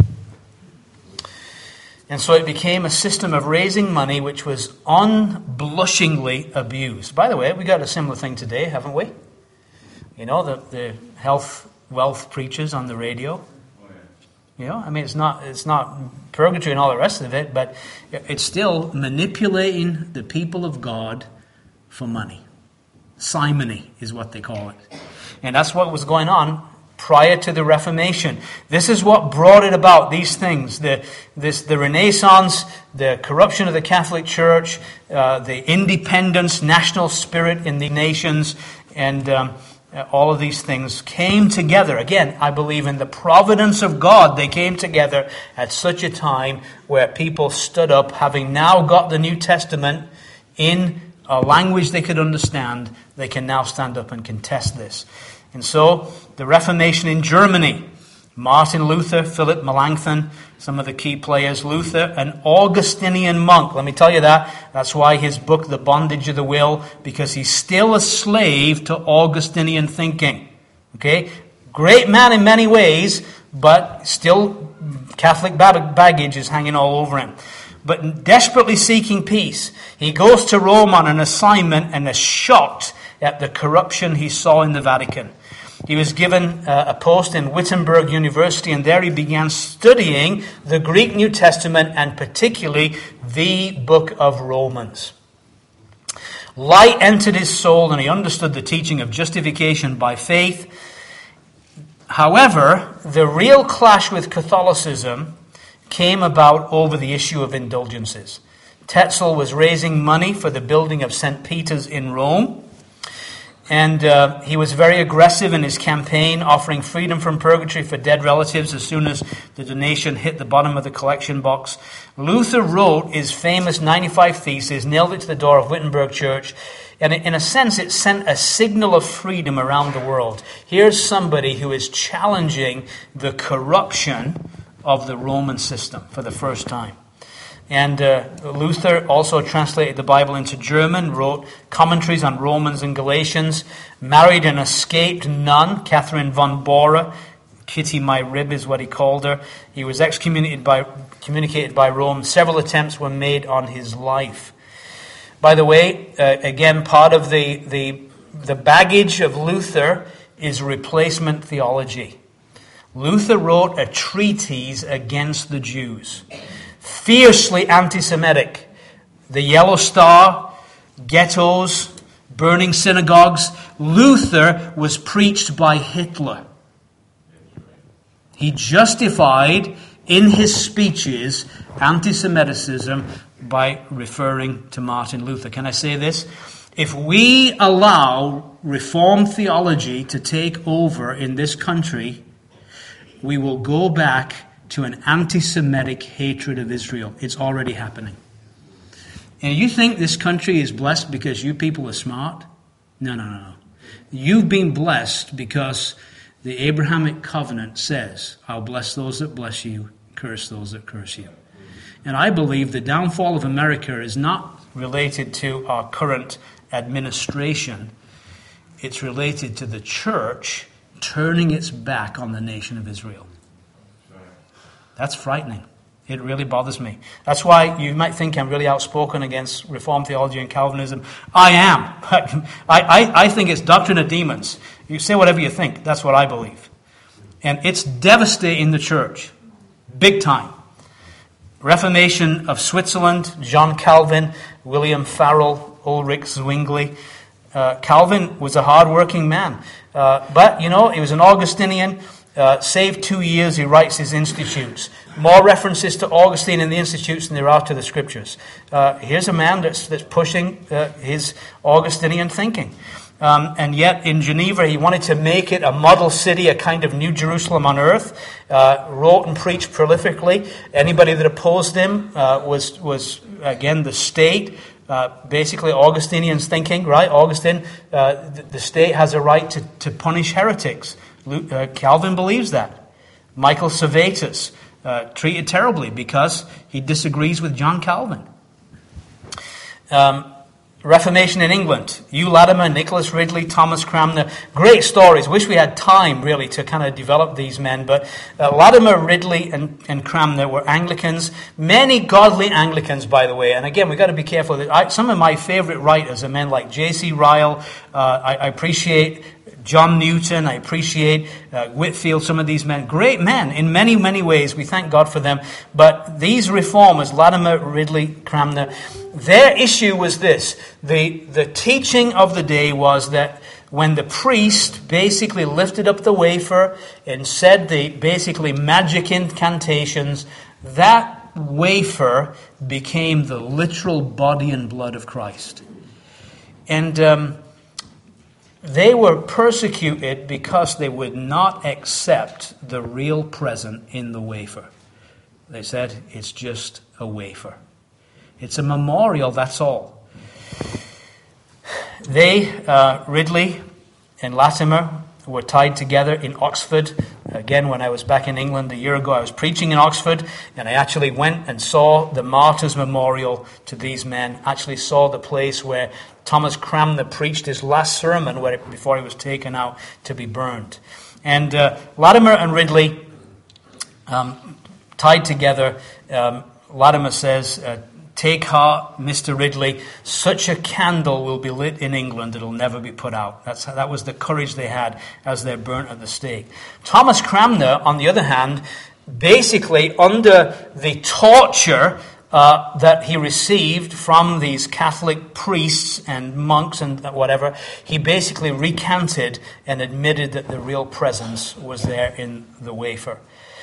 And so it became a system of raising money which was unblushingly abused. By the way, we got a similar thing today, haven't we? You know, the, the health, wealth preachers on the radio. You know, I mean, it's not it's not purgatory and all the rest of it, but it's still manipulating the people of God for money. Simony is what they call it. And that's what was going on prior to the Reformation. This is what brought it about, these things. The this the Renaissance, the corruption of the Catholic Church, uh, the independence, national spirit in the nations, and um, all of these things came together. Again, I believe in the providence of God. They came together at such a time where people stood up, having now got the New Testament in a language they could understand. They can now stand up and contest this. And so, the Reformation in Germany, Martin Luther, Philip Melanchthon, some of the key players. Luther, an Augustinian monk. Let me tell you that. That's why his book, The Bondage of the Will, because he's still a slave to Augustinian thinking. Okay? Great man in many ways, but still Catholic baggage is hanging all over him. But desperately seeking peace, he goes to Rome on an assignment and is shocked at the corruption he saw in the Vatican. He was given uh, a post in Wittenberg University, and there he began studying the Greek New Testament and particularly the book of Romans. Light entered his soul, and he understood the teaching of justification by faith. However, the real clash with Catholicism came about over the issue of indulgences. Tetzel was raising money for the building of Saint Peter's in Rome. And uh, he was very aggressive in his campaign, offering freedom from purgatory for dead relatives as soon as the donation hit the bottom of the collection box. Luther wrote his famous ninety-five Theses, nailed it to the door of Wittenberg Church, and in a sense it sent a signal of freedom around the world. Here's somebody who is challenging the corruption of the Roman system for the first time. And uh, Luther also translated the Bible into German, wrote commentaries on Romans and Galatians, married an escaped nun, Catherine von Bora. Kitty my rib is what he called her. He was excommunicated by, communicated by Rome. Several attempts were made on his life. By the way, uh, again, part of the, the, the baggage of Luther is replacement theology. Luther wrote a treatise against the Jews. Fiercely anti-Semitic. The Yellow Star, ghettos, burning synagogues. Luther was preached by Hitler. He justified in his speeches anti-Semiticism by referring to Martin Luther. Can I say this? If we allow Reformed theology to take over in this country, we will go back to an anti-Semitic hatred of Israel. It's already happening. And you think this country is blessed because you people are smart? No, no, no, no. You've been blessed because the Abrahamic covenant says, I'll bless those that bless you, curse those that curse you. And I believe the downfall of America is not related to our current administration. It's related to the church turning its back on the nation of Israel. That's frightening. It really bothers me. That's why you might think I'm really outspoken against Reformed theology and Calvinism. I am. I, I, I think it's doctrine of demons. You say whatever you think. That's what I believe. And it's devastating the church. Big time. Reformation of Switzerland, John Calvin, William Farel, Ulrich Zwingli. Uh, Calvin was a hard-working man. Uh, but, you know, he was an Augustinian. Uh, saved two years, he writes his Institutes. More references to Augustine in the Institutes than there are to the Scriptures. Uh, here's a man that's, that's pushing uh, his Augustinian thinking. Um, and yet in Geneva, he wanted to make it a model city, a kind of New Jerusalem on earth. Uh, wrote and preached prolifically. Anybody that opposed him uh, was, was, again, the state. Uh, basically, Augustinians thinking, right? Augustine, uh, the, the state has a right to, to punish heretics. Uh, Calvin believes that. Michael Servetus, uh, treated terribly because he disagrees with John Calvin. Um, Reformation in England. Hugh Latimer, Nicholas Ridley, Thomas Cranmer. Great stories. Wish we had time, really, to kind of develop these men. But uh, Latimer, Ridley, and, and Cranmer were Anglicans. Many godly Anglicans, by the way. And again, we've got to be careful. I, some of my favorite writers are men like J C Ryle. Uh, I, I appreciate John Newton. I appreciate uh, Whitefield, some of these men. Great men in many, many ways. We thank God for them. But these reformers, Latimer, Ridley, Cranmer, their issue was this. The, the teaching of the day was that when the priest basically lifted up the wafer and said the basically magic incantations, that wafer became the literal body and blood of Christ. And um, they were persecuted because they would not accept the real present in the wafer. They said, it's just a wafer. It's a memorial, that's all. They, uh, Ridley and Latimer, were tied together in Oxford. Again, when I was back in England a year ago, I was preaching in Oxford, and I actually went and saw the Martyrs' Memorial to these men. Actually saw the place where Thomas Cranmer preached his last sermon where, before he was taken out to be burned. And uh, Latimer and Ridley um, tied together. Um, Latimer says, uh, take heart, Mister Ridley, such a candle will be lit in England, it'll never be put out. That's That was the courage they had as they're burnt at the stake. Thomas Cranmer, on the other hand, basically under the torture uh, that he received from these Catholic priests and monks and whatever, he basically recanted and admitted that the real presence was there in the wafer.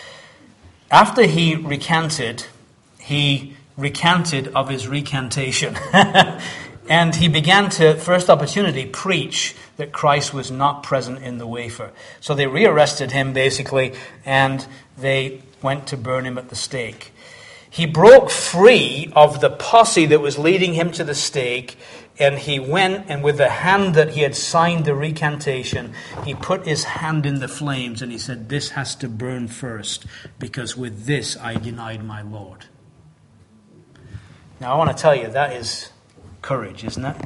After he recanted, he recanted of his recantation. And he began to, first opportunity, preach that Christ was not present in the wafer. So they rearrested him, basically, and they went to burn him at the stake. He broke free of the posse that was leading him to the stake, and he went, and with the hand that he had signed the recantation, he put his hand in the flames, and he said, this has to burn first, because with this I denied my Lord. Now, I want to tell you, that is courage, isn't it?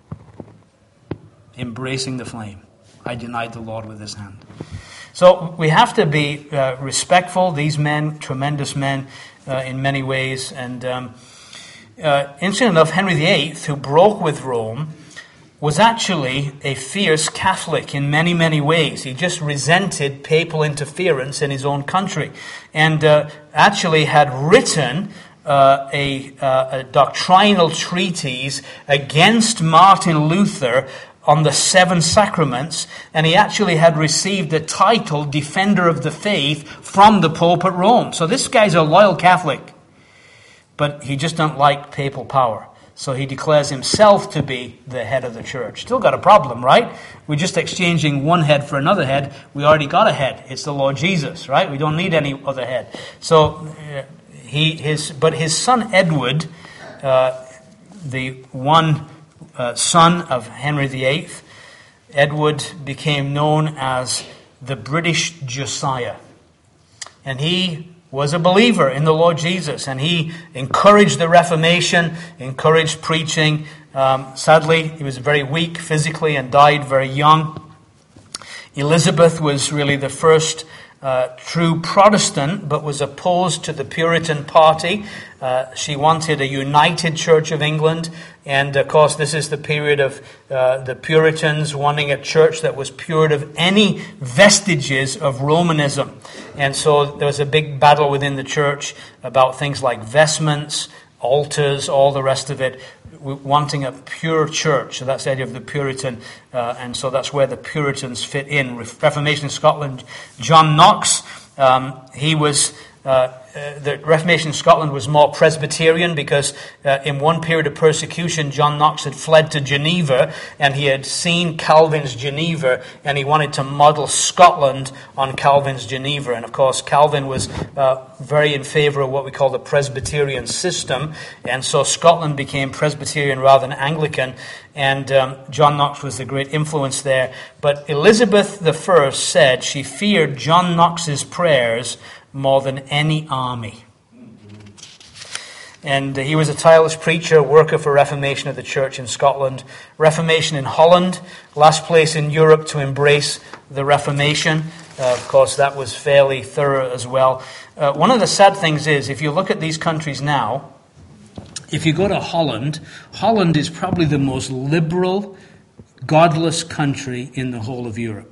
Embracing the flame. I denied the Lord with his hand. So we have to be uh, respectful. These men, tremendous men uh, in many ways. And um, uh, interesting enough, Henry the Eighth, who broke with Rome, was actually a fierce Catholic in many, many ways. He just resented papal interference in his own country. And uh, actually had written Uh, a, uh, a doctrinal treatise against Martin Luther on the seven sacraments, and he actually had received the title Defender of the Faith from the Pope at Rome. So this guy's a loyal Catholic, but he just don't like papal power. So he declares himself to be the head of the church. Still got a problem, right? We're just exchanging one head for another head. We already got a head. It's the Lord Jesus, right? We don't need any other head. So uh, He, his, but his son Edward, uh, the one uh, son of Henry the Eighth, Edward became known as the British Josiah. And he was a believer in the Lord Jesus, and he encouraged the Reformation, encouraged preaching. Um, sadly, he was very weak physically and died very young. Elizabeth was really the first Uh, true Protestant, but was opposed to the Puritan party. Uh, she wanted a united Church of England, and of course this is the period of uh, the Puritans wanting a church that was pure of any vestiges of Romanism. And so there was a big battle within the church about things like vestments, altars, all the rest of it, wanting a pure church. So that's the idea of the Puritan, uh, and so that's where the Puritans fit in. Reformation in Scotland, John Knox, um, he was... Uh, uh, the Reformation in Scotland was more Presbyterian because uh, in one period of persecution, John Knox had fled to Geneva and he had seen Calvin's Geneva and he wanted to model Scotland on Calvin's Geneva. And of course, Calvin was uh, very in favor of what we call the Presbyterian system. And so Scotland became Presbyterian rather than Anglican. And um, John Knox was the great influence there. But Elizabeth the First said she feared John Knox's prayers more than any army. And he was a tireless preacher, worker for Reformation of the church in Scotland. Reformation in Holland, last place in Europe to embrace the Reformation. Uh, of course, that was fairly thorough as well. Uh, one of the sad things is, if you look at these countries now, if you go to Holland, Holland is probably the most liberal, godless country in the whole of Europe.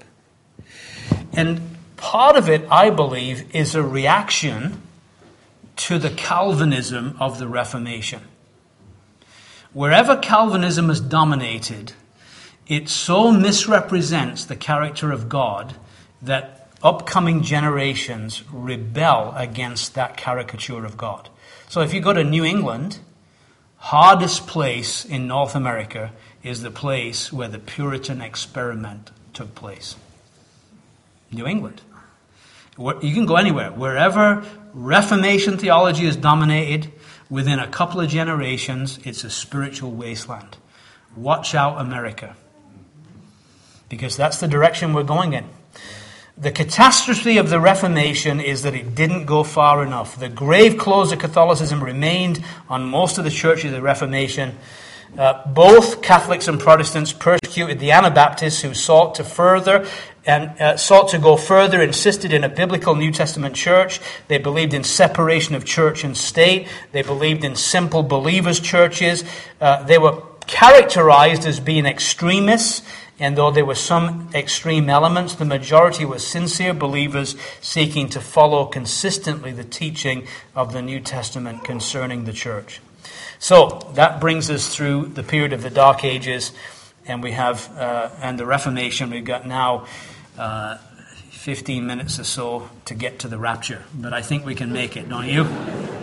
And part of it, I believe, is a reaction to the Calvinism of the Reformation. Wherever Calvinism is dominated, it so misrepresents the character of God that upcoming generations rebel against that caricature of God. So if you go to New England, hardest place in North America is the place where the Puritan experiment took place. New England. You can go anywhere. Wherever Reformation theology is dominated, within a couple of generations, it's a spiritual wasteland. Watch out, America. Because that's the direction we're going in. The catastrophe of the Reformation is that it didn't go far enough. The grave clothes of Catholicism remained on most of the churches of the Reformation. Uh, both Catholics and Protestants persecuted the Anabaptists who sought to further and uh, sought to go further, insisted in a biblical New Testament church. They believed in separation of church and state. They believed in simple believers' churches. Uh, they were characterized as being extremists, and though there were some extreme elements, the majority were sincere believers seeking to follow consistently the teaching of the New Testament concerning the church. So that brings us through the period of the Dark Ages, and we have uh, and the Reformation. We've got now uh, fifteen minutes or so to get to the rapture, but I think we can make it, don't you?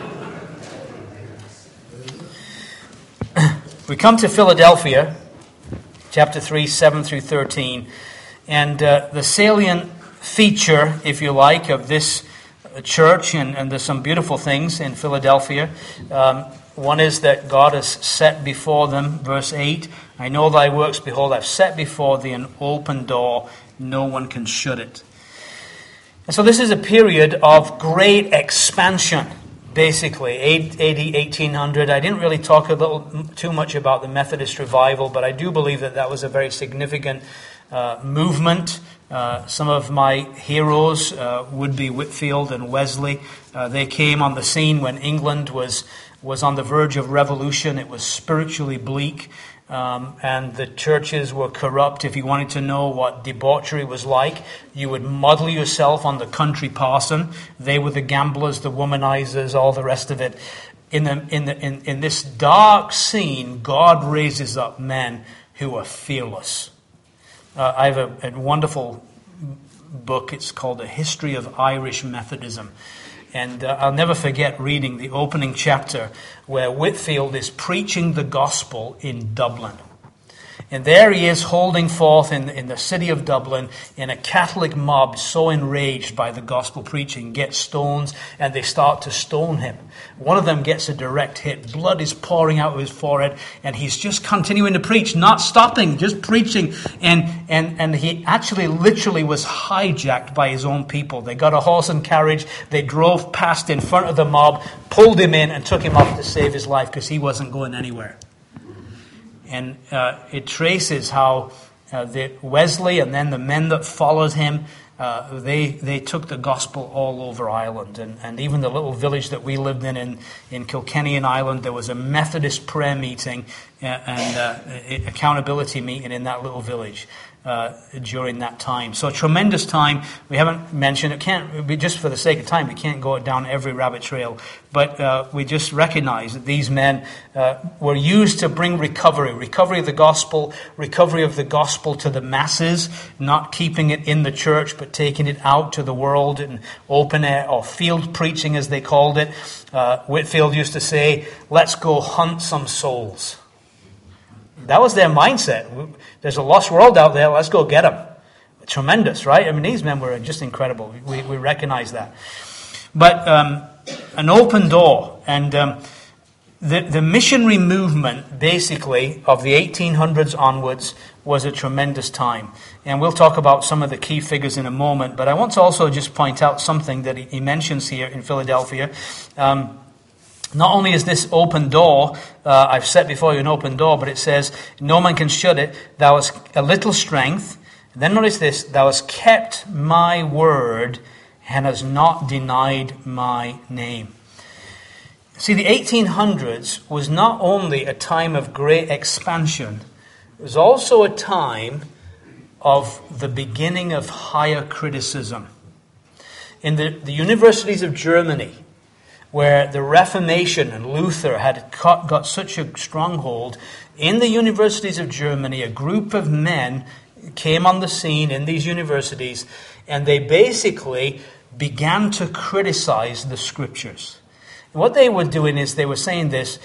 We come to Philadelphia, chapter three, seven through thirteen, and uh, the salient feature, if you like, of this church, and, and there's some beautiful things in Philadelphia. Um, One is that God has set before them, verse eight, I know thy works, behold, I've set before thee an open door, no one can shut it. And so this is a period of great expansion, basically, A D eighteen hundred. I didn't really talk a little too much about the Methodist revival, but I do believe that that was a very significant uh, movement. Uh, some of my heroes uh, would be Whitefield and Wesley. Uh, they came on the scene when England was was on the verge of revolution. It was spiritually bleak, um, and the churches were corrupt. If you wanted to know what debauchery was like, you would model yourself on the country parson. They were the gamblers, the womanizers, all the rest of it. In the in the in, in this dark scene, God raises up men who are fearless. Uh, I have a, a wonderful book. It's called A History of Irish Methodism. And uh, I'll never forget reading the opening chapter where Whitefield is preaching the gospel in Dublin. And there he is holding forth in, in the city of Dublin, and a Catholic mob so enraged by the gospel preaching gets stones, and they start to stone him. One of them gets a direct hit. Blood is pouring out of his forehead, and he's just continuing to preach, not stopping, just preaching. And, and, and he actually literally was hijacked by his own people. They got a horse and carriage, they drove past in front of the mob, pulled him in, and took him off to save his life because he wasn't going anywhere. And uh, it traces how uh, the Wesley and then the men that followed him, uh, they they took the gospel all over Ireland. And, and even the little village that we lived in, in, in Kilkenny in Ireland, there was a Methodist prayer meeting uh, and uh, accountability meeting in that little village uh, during that time. So a tremendous time. We haven't mentioned, it can't be just for the sake of time, we can't go down every rabbit trail, but uh, we just recognize that these men uh, were used to bring recovery, recovery of the gospel, recovery of the gospel to the masses, not keeping it in the church, but taking it out to the world in open air or field preaching, as they called it. Uh, Whitefield used to say, let's go hunt some souls. That was their mindset. There's a lost world out there, let's go get them. Tremendous, right? I mean, these men were just incredible. We, we recognize that. But um, an open door, and um, the, the missionary movement, basically, of the eighteen hundreds onwards, was a tremendous time. And we'll talk about some of the key figures in a moment, but I want to also just point out something that he, he mentions here in Philadelphia. Um, Not only is this open door, uh, I've set before you an open door, but it says, no man can shut it. Thou hast a little strength. And then notice this, thou hast kept my word and hast not denied my name. See, the eighteen hundreds was not only a time of great expansion, it was also a time of the beginning of higher criticism. In the, the universities of Germany, where the Reformation and Luther had got such a stronghold, in the universities of Germany, a group of men came on the scene in these universities, and they basically began to criticize the Scriptures. And what they were doing is they were saying this,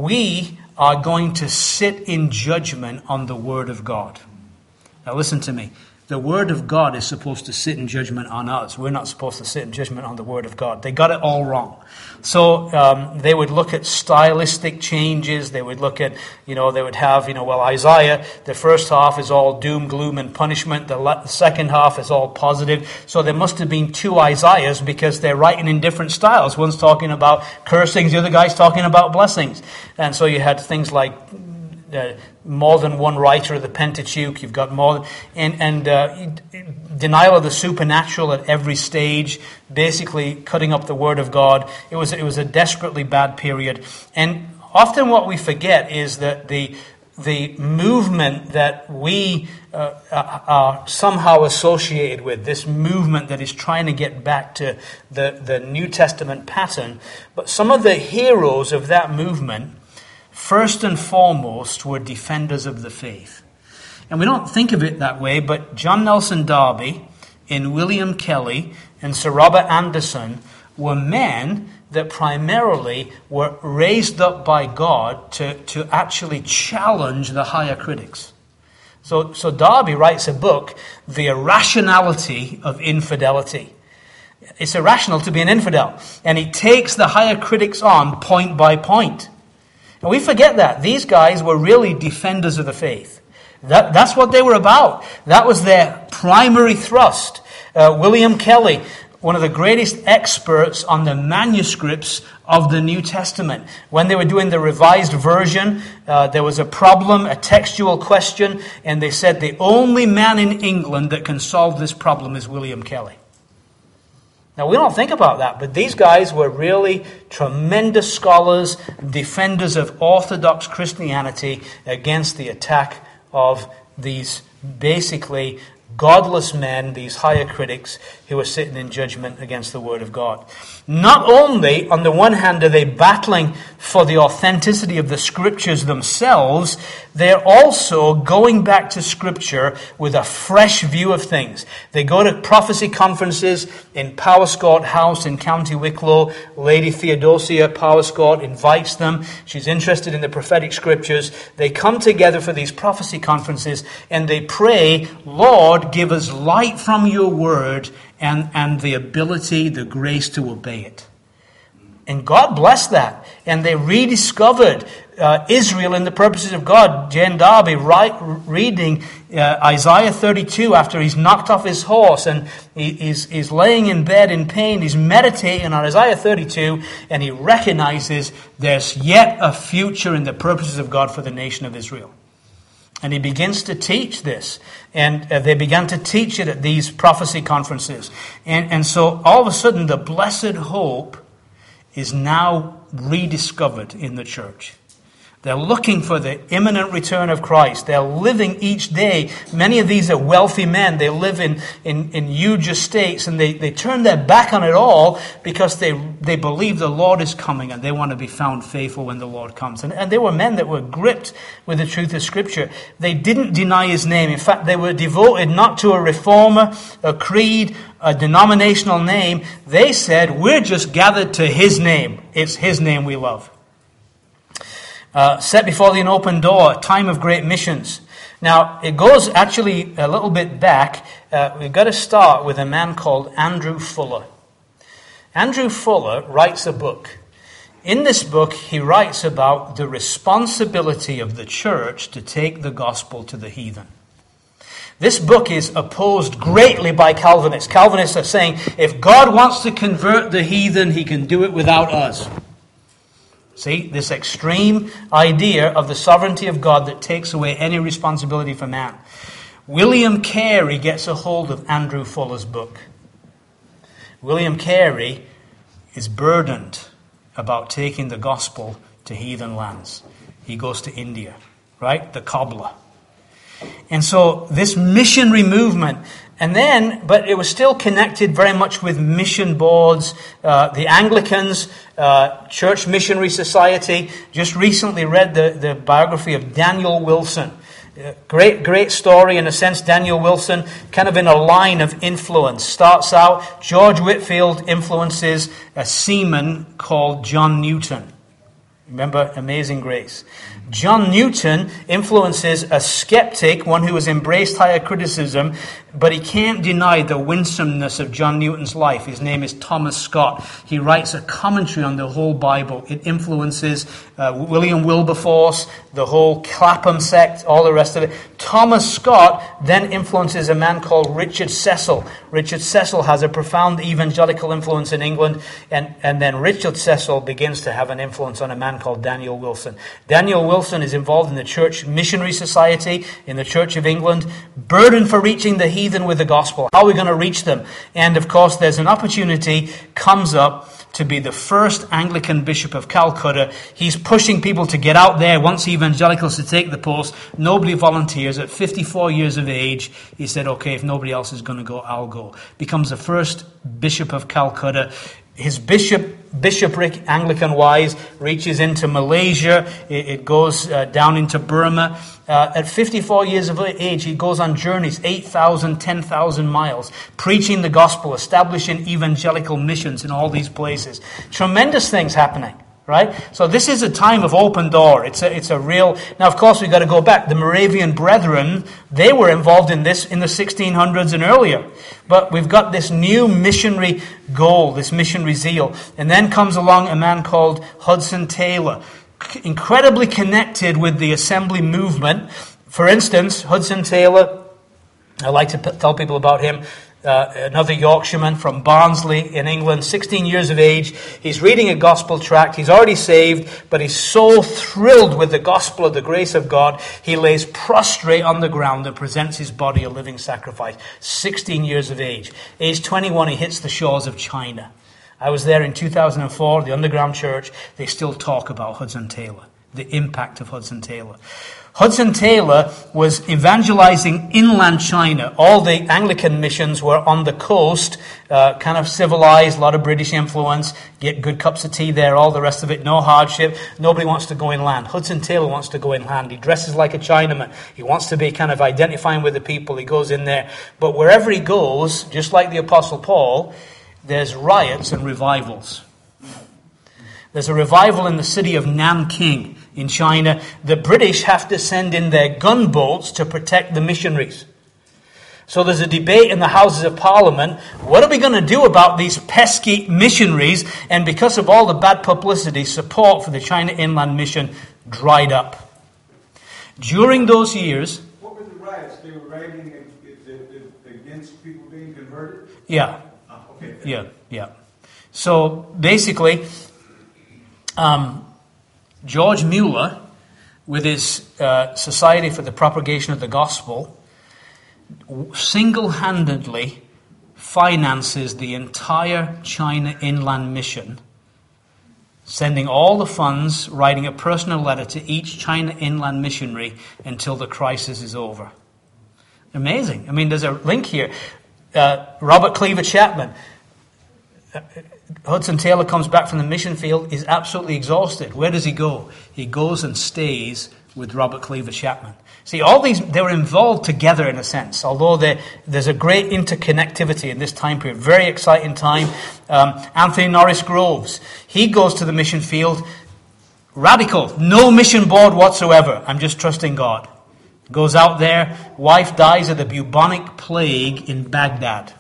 we are going to sit in judgment on the Word of God. Now listen to me. The Word of God is supposed to sit in judgment on us. We're not supposed to sit in judgment on the Word of God. They got it all wrong. So um, they would look at stylistic changes. They would look at, you know, they would have, you know, well, Isaiah, the first half is all doom, gloom, and punishment. The, le- the second half is all positive. So there must have been two Isaiahs because they're writing in different styles. One's talking about cursings, the other guy's talking about blessings. And so you had things like Uh, more than one writer of the Pentateuch. You've got more, and and uh, denial of the supernatural at every stage, basically cutting up the Word of God. It was it was a desperately bad period, and often what we forget is that the the movement that we uh, are somehow associated with, this movement that is trying to get back to the the New Testament pattern, but some of the heroes of that movement, first and foremost, were defenders of the faith. And we don't think of it that way, but John Nelson Darby and William Kelly and Sir Robert Anderson were men that primarily were raised up by God to, to actually challenge the higher critics. So, so Darby writes a book, The Irrationality of Infidelity. It's irrational to be an infidel. And he takes the higher critics on point by point. And we forget that. These guys were really defenders of the faith. That, that's what they were about. That was their primary thrust. Uh, William Kelly, one of the greatest experts on the manuscripts of the New Testament. When they were doing the revised version, uh, there was a problem, a textual question, and they said the only man in England that can solve this problem is William Kelly. Now, we don't think about that, but these guys were really tremendous scholars, defenders of Orthodox Christianity against the attack of these basically godless men, these higher critics who were sitting in judgment against the Word of God. Not only, on the one hand, are they battling for the authenticity of the Scriptures themselves, they're also going back to Scripture with a fresh view of things. They go to prophecy conferences in Powerscourt House in County Wicklow. Lady Theodosia Powerscourt invites them. She's interested in the prophetic Scriptures. They come together for these prophecy conferences and they pray, Lord, give us light from your word and, and the ability, the grace to obey it. And God blessed that. And they rediscovered uh, Israel and the purposes of God. Jane Darby right, reading uh, Isaiah thirty-two after he's knocked off his horse and he, he's, he's laying in bed in pain. He's meditating on Isaiah thirty-two and he recognizes there's yet a future in the purposes of God for the nation of Israel. And he begins to teach this. And uh, they began to teach it at these prophecy conferences. And, and so all of a sudden, the blessed hope is now rediscovered in the church. They're looking for the imminent return of Christ. They're living each day. Many of these are wealthy men. They live in, in, in huge estates, and they, they turn their back on it all because they they believe the Lord is coming, and they want to be found faithful when the Lord comes. And, and they were men that were gripped with the truth of Scripture. They didn't deny his name. In fact, they were devoted not to a reformer, a creed, a denominational name. They said, we're just gathered to his name. It's his name we love. Uh, set before thee an open door, a time of great missions. Now, it goes actually a little bit back. Uh, we've got to start with a man called Andrew Fuller. Andrew Fuller writes a book. In this book, he writes about the responsibility of the church to take the gospel to the heathen. This book is opposed greatly by Calvinists. Calvinists are saying, if God wants to convert the heathen, he can do it without us. See, this extreme idea of the sovereignty of God that takes away any responsibility for man. William Carey gets a hold of Andrew Fuller's book. William Carey is burdened about taking the gospel to heathen lands. He goes to India, right? The cobbler. And so this missionary movement, and then, but it was still connected very much with mission boards, uh, the Anglicans, uh, Church Missionary Society. Just recently read the, the biography of Daniel Wilson. Uh, great, great story in a sense. Daniel Wilson, kind of in a line of influence. Starts out, George Whitefield influences a seaman called John Newton. Remember Amazing Grace. John Newton influences a skeptic, one who has embraced higher criticism, but he can't deny the winsomeness of John Newton's life. His name is Thomas Scott. He writes a commentary on the whole Bible. It influences uh, William Wilberforce, the whole Clapham sect, all the rest of it. Thomas Scott then influences a man called Richard Cecil. Richard Cecil has a profound evangelical influence in England, and, and then Richard Cecil begins to have an influence on a man called Daniel Wilson. Daniel Wilson is involved in the Church Missionary Society in the Church of England, burdened for reaching the heathen with the gospel. How are we going to reach them? And of course, there's an opportunity comes up to be the first Anglican Bishop of Calcutta. He's pushing people to get out there, wants evangelicals to take the post. Nobody volunteers. At fifty-four years of age, he said, okay, if nobody else is going to go, I'll go. Becomes the first Bishop of Calcutta. His bishop, bishopric, Anglican-wise, reaches into Malaysia. It, it goes uh, down into Burma. Uh, at fifty-four years of age, he goes on journeys, eight thousand, ten thousand miles, preaching the gospel, establishing evangelical missions in all these places. Tremendous things happening, right? So this is a time of open door. It's a, it's a real... Now, of course, we've got to go back. The Moravian Brethren, they were involved in this in the sixteen hundreds and earlier. But we've got this new missionary goal, this missionary zeal. And then comes along a man called Hudson Taylor, incredibly connected with the assembly movement. For instance, Hudson Taylor, I like to p- tell people about him, uh, another Yorkshireman from Barnsley in England, sixteen years of age. He's reading a gospel tract. He's already saved, but he's so thrilled with the gospel of the grace of God, he lays prostrate on the ground and presents his body a living sacrifice. sixteen years of age. Age twenty-one, he hits the shores of China. I was there in two thousand four, the underground church. They still talk about Hudson Taylor, the impact of Hudson Taylor. Hudson Taylor was evangelizing inland China. All the Anglican missions were on the coast, uh, kind of civilized, a lot of British influence, get good cups of tea there, all the rest of it, no hardship. Nobody wants to go inland. Hudson Taylor wants to go inland. He dresses like a Chinaman. He wants to be kind of identifying with the people. He goes in there. But wherever he goes, just like the Apostle Paul, there's riots and revivals. There's a revival in the city of Nanking in China. The British have to send in their gunboats to protect the missionaries. So there's a debate in the Houses of Parliament. What are we going to do about these pesky missionaries? And because of all the bad publicity, support for the China Inland Mission dried up. During those years... What were the riots? They were rioting against people being converted? Yeah. Oh, okay. Yeah, yeah. So basically... Um, George Mueller with his uh, Society for the Propagation of the Gospel, single-handedly finances the entire China Inland Mission, sending all the funds, writing a personal letter to each China Inland missionary until the crisis is over. Amazing. I mean, there's a link here. Uh, Robert Cleaver Chapman. Uh, Hudson Taylor comes back from the mission field, is absolutely exhausted. Where does he go? He goes and stays with Robert Cleaver Chapman. See, all these, they were involved together in a sense, although there's a great interconnectivity in this time period. Very exciting time. Um, Anthony Norris Groves, he goes to the mission field, radical, no mission board whatsoever. I'm just trusting God. Goes out there, wife dies of the bubonic plague in Baghdad.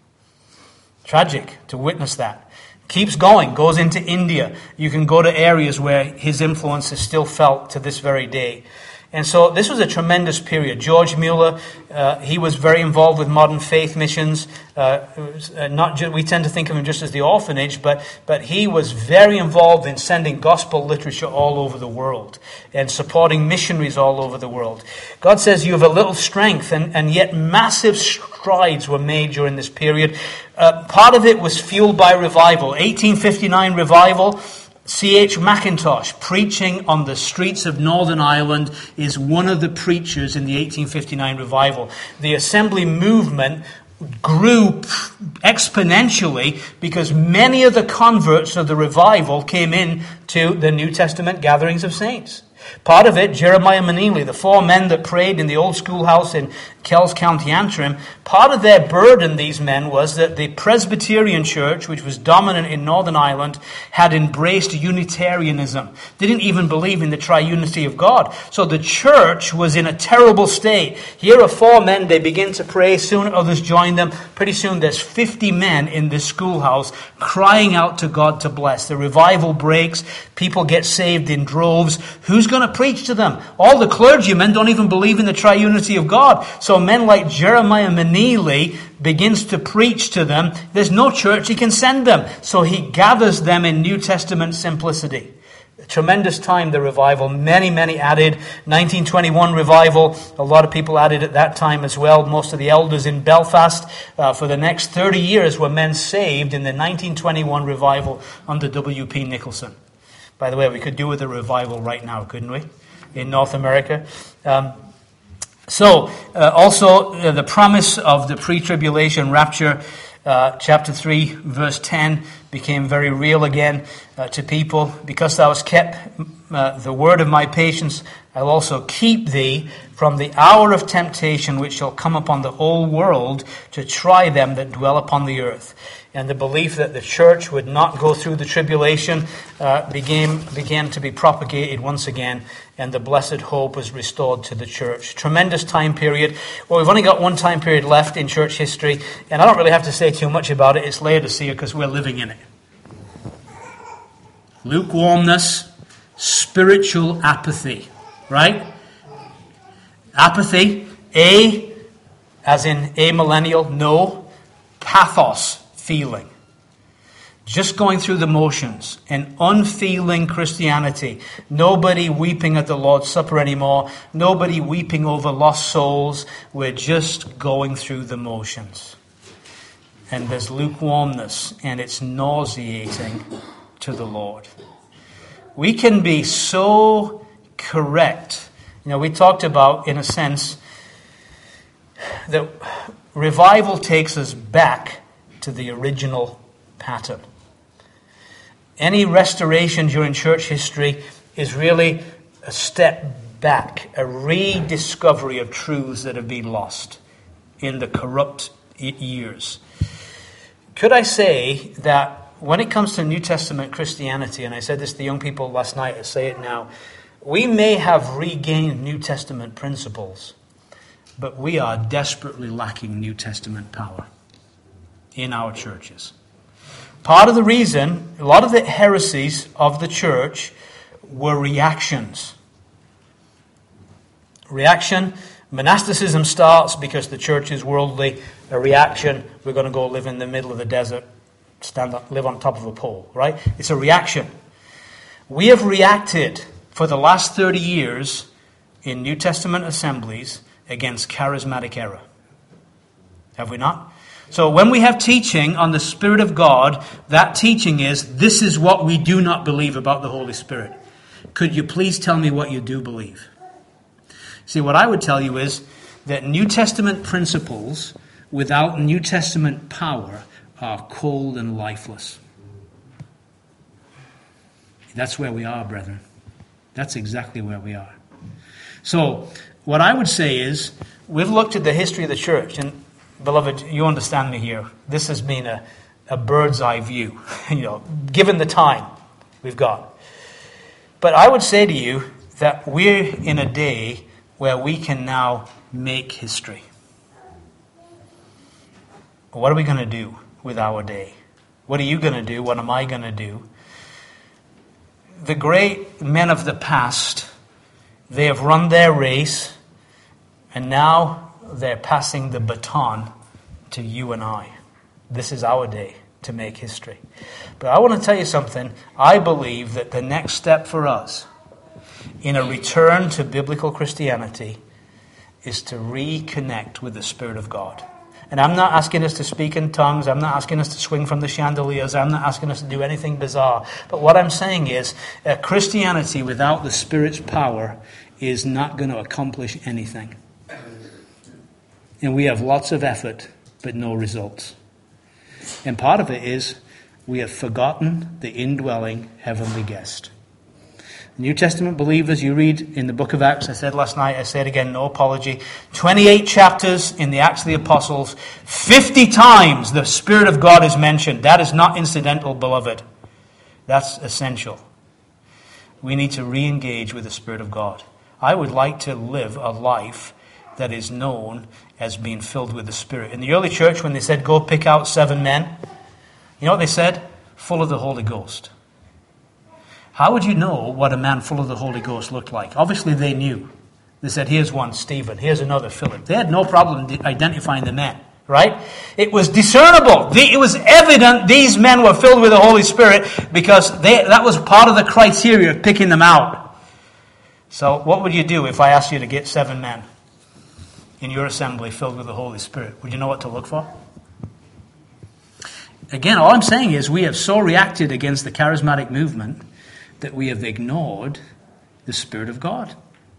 Tragic to witness that. Keeps going, goes into India. You can go to areas where his influence is still felt to this very day. And so this was a tremendous period. George Mueller, uh, he was very involved with modern faith missions. Uh, it was, uh, not just, we tend to think of him just as the orphanage, but, but he was very involved in sending gospel literature all over the world and supporting missionaries all over the world. God says you have a little strength, and, and yet massive strides were made during this period. Uh, part of it was fueled by revival. eighteen fifty-nine revival. C H Mackintosh, preaching on the streets of Northern Ireland, is one of the preachers in the eighteen fifty-nine revival. The assembly movement grew exponentially because many of the converts of the revival came in to the New Testament gatherings of saints. Part of it, Jeremiah Meneely, the four men that prayed in the old schoolhouse in Kells County, Antrim, part of their burden, these men, was that the Presbyterian church, which was dominant in Northern Ireland, had embraced Unitarianism. They didn't even believe in the triunity of God. So the church was in a terrible state. Here are four men, they begin to pray, soon others join them. Pretty soon there's fifty men in this schoolhouse crying out to God to bless. The revival breaks, people get saved in droves. Who's going to preach to them? All the clergymen don't even believe in the triunity of God. So men like Jeremiah Meneely begins to preach to them. There's no church he can send them. So he gathers them in New Testament simplicity. A tremendous time, the revival. Many, many added. nineteen twenty-one revival. A lot of people added at that time as well. Most of the elders in Belfast uh, for the next thirty years were men saved in the nineteen twenty-one revival under W P Nicholson. By the way, we could do with a revival right now, couldn't we? In North America. Um, so, uh, also, uh, the promise of the pre-tribulation rapture, uh, chapter three, verse ten, became very real again uh, to people. Because thou hast kept uh, the word of my patience, I'll also keep thee from the hour of temptation which shall come upon the whole world to try them that dwell upon the earth. And the belief that the church would not go through the tribulation uh, began, began to be propagated once again, and the blessed hope was restored to the church. Tremendous time period. Well, we've only got one time period left in church history, and I don't really have to say too much about it. It's Laodicea because we're living in it. Lukewarmness, spiritual apathy, right? Apathy, A, as in amillennial, no, pathos, feeling. Just going through the motions, an unfeeling Christianity. Nobody weeping at the Lord's Supper anymore. Nobody weeping over lost souls. We're just going through the motions. And there's lukewarmness, and it's nauseating to the Lord. We can be so correct. You know, we talked about, in a sense, that revival takes us back to the original pattern. Any restoration during church history is really a step back, a rediscovery of truths that have been lost in the corrupt years. Could I say that when it comes to New Testament Christianity, and I said this to the young people last night, I say it now, we may have regained New Testament principles, but we are desperately lacking New Testament power in our churches. Part of the reason, a lot of the heresies of the church were reactions. Reaction, monasticism starts because the church is worldly. A reaction, we're going to go live in the middle of the desert, stand up, live on top of a pole, right? It's a reaction. We have reacted for the last thirty years in New Testament assemblies against charismatic error. Have we not? So when we have teaching on the Spirit of God, that teaching is, this is what we do not believe about the Holy Spirit. Could you please tell me what you do believe? See, what I would tell you is that New Testament principles without New Testament power are cold and lifeless. That's where we are, brethren. That's exactly where we are. So, what I would say is, we've looked at the history of the church, and beloved, you understand me here. This has been a, a bird's eye view, you know, given the time we've got. But I would say to you that we're in a day where we can now make history. What are we going to do with our day? What are you going to do? What am I going to do? The great men of the past, they have run their race, and now they're passing the baton to you and I. This is our day to make history. But I want to tell you something. I believe that the next step for us in a return to biblical Christianity is to reconnect with the Spirit of God. And I'm not asking us to speak in tongues. I'm not asking us to swing from the chandeliers. I'm not asking us to do anything bizarre. But what I'm saying is, uh, Christianity without the Spirit's power is not going to accomplish anything. And we have lots of effort, but no results. And part of it is we have forgotten the indwelling heavenly guest. New Testament believers, you read in the book of Acts, I said last night, I said again, no apology, twenty-eight chapters in the Acts of the Apostles, fifty times the Spirit of God is mentioned. That is not incidental, beloved. That's essential. We need to re-engage with the Spirit of God. I would like to live a life that is known as being filled with the Spirit. In the early church, when they said, go pick out seven men, you know what they said? Full of the Holy Ghost. How would you know what a man full of the Holy Ghost looked like? Obviously they knew. They said, here's one, Stephen. Here's another, Philip. They had no problem identifying the men, right? It was discernible. It was evident these men were filled with the Holy Spirit because they, that was part of the criteria of picking them out. So what would you do if I asked you to get seven men in your assembly filled with the Holy Spirit? Would you know what to look for? Again, all I'm saying is we have so reacted against the charismatic movement that we have ignored the Spirit of God.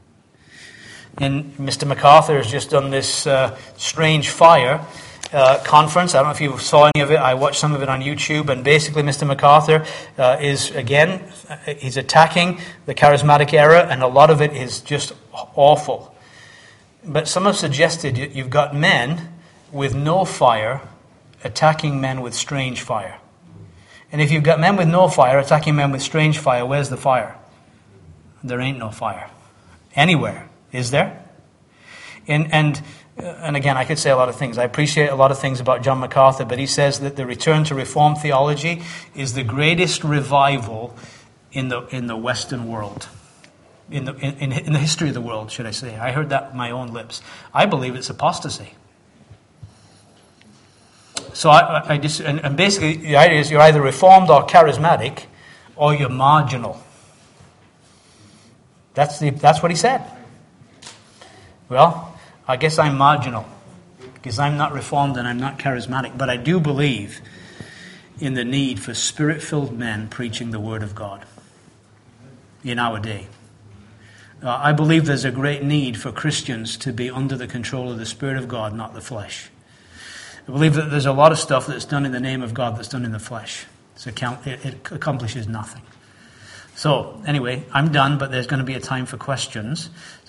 And Mister MacArthur has just done this uh, Strange Fire uh, conference. I don't know if you saw any of it. I watched some of it on YouTube. And basically Mister MacArthur uh, is, again, he's attacking the charismatic era, and a lot of it is just awful. But some have suggested you've got men with no fire attacking men with strange fire. And if you've got men with no fire attacking men with strange fire, where's the fire? There ain't no fire. Anywhere. Is there? And and and again, I could say a lot of things. I appreciate a lot of things about John MacArthur, but he says that the return to Reformed theology is the greatest revival in the in the Western world. In the in, in the history of the world, should I say. I heard that with my own lips. I believe it's apostasy. So I, I just, and, and basically the idea is you're either Reformed or charismatic, or you're marginal. That's the that's what he said. Well, I guess I'm marginal because I'm not Reformed and I'm not charismatic, but I do believe in the need for Spirit-filled men preaching the Word of God in our day. Uh, I believe there's a great need for Christians to be under the control of the Spirit of God, not the flesh. I believe that there's a lot of stuff that's done in the name of God that's done in the flesh. So it, it accomplishes nothing. So, anyway, I'm done, but there's going to be a time for questions.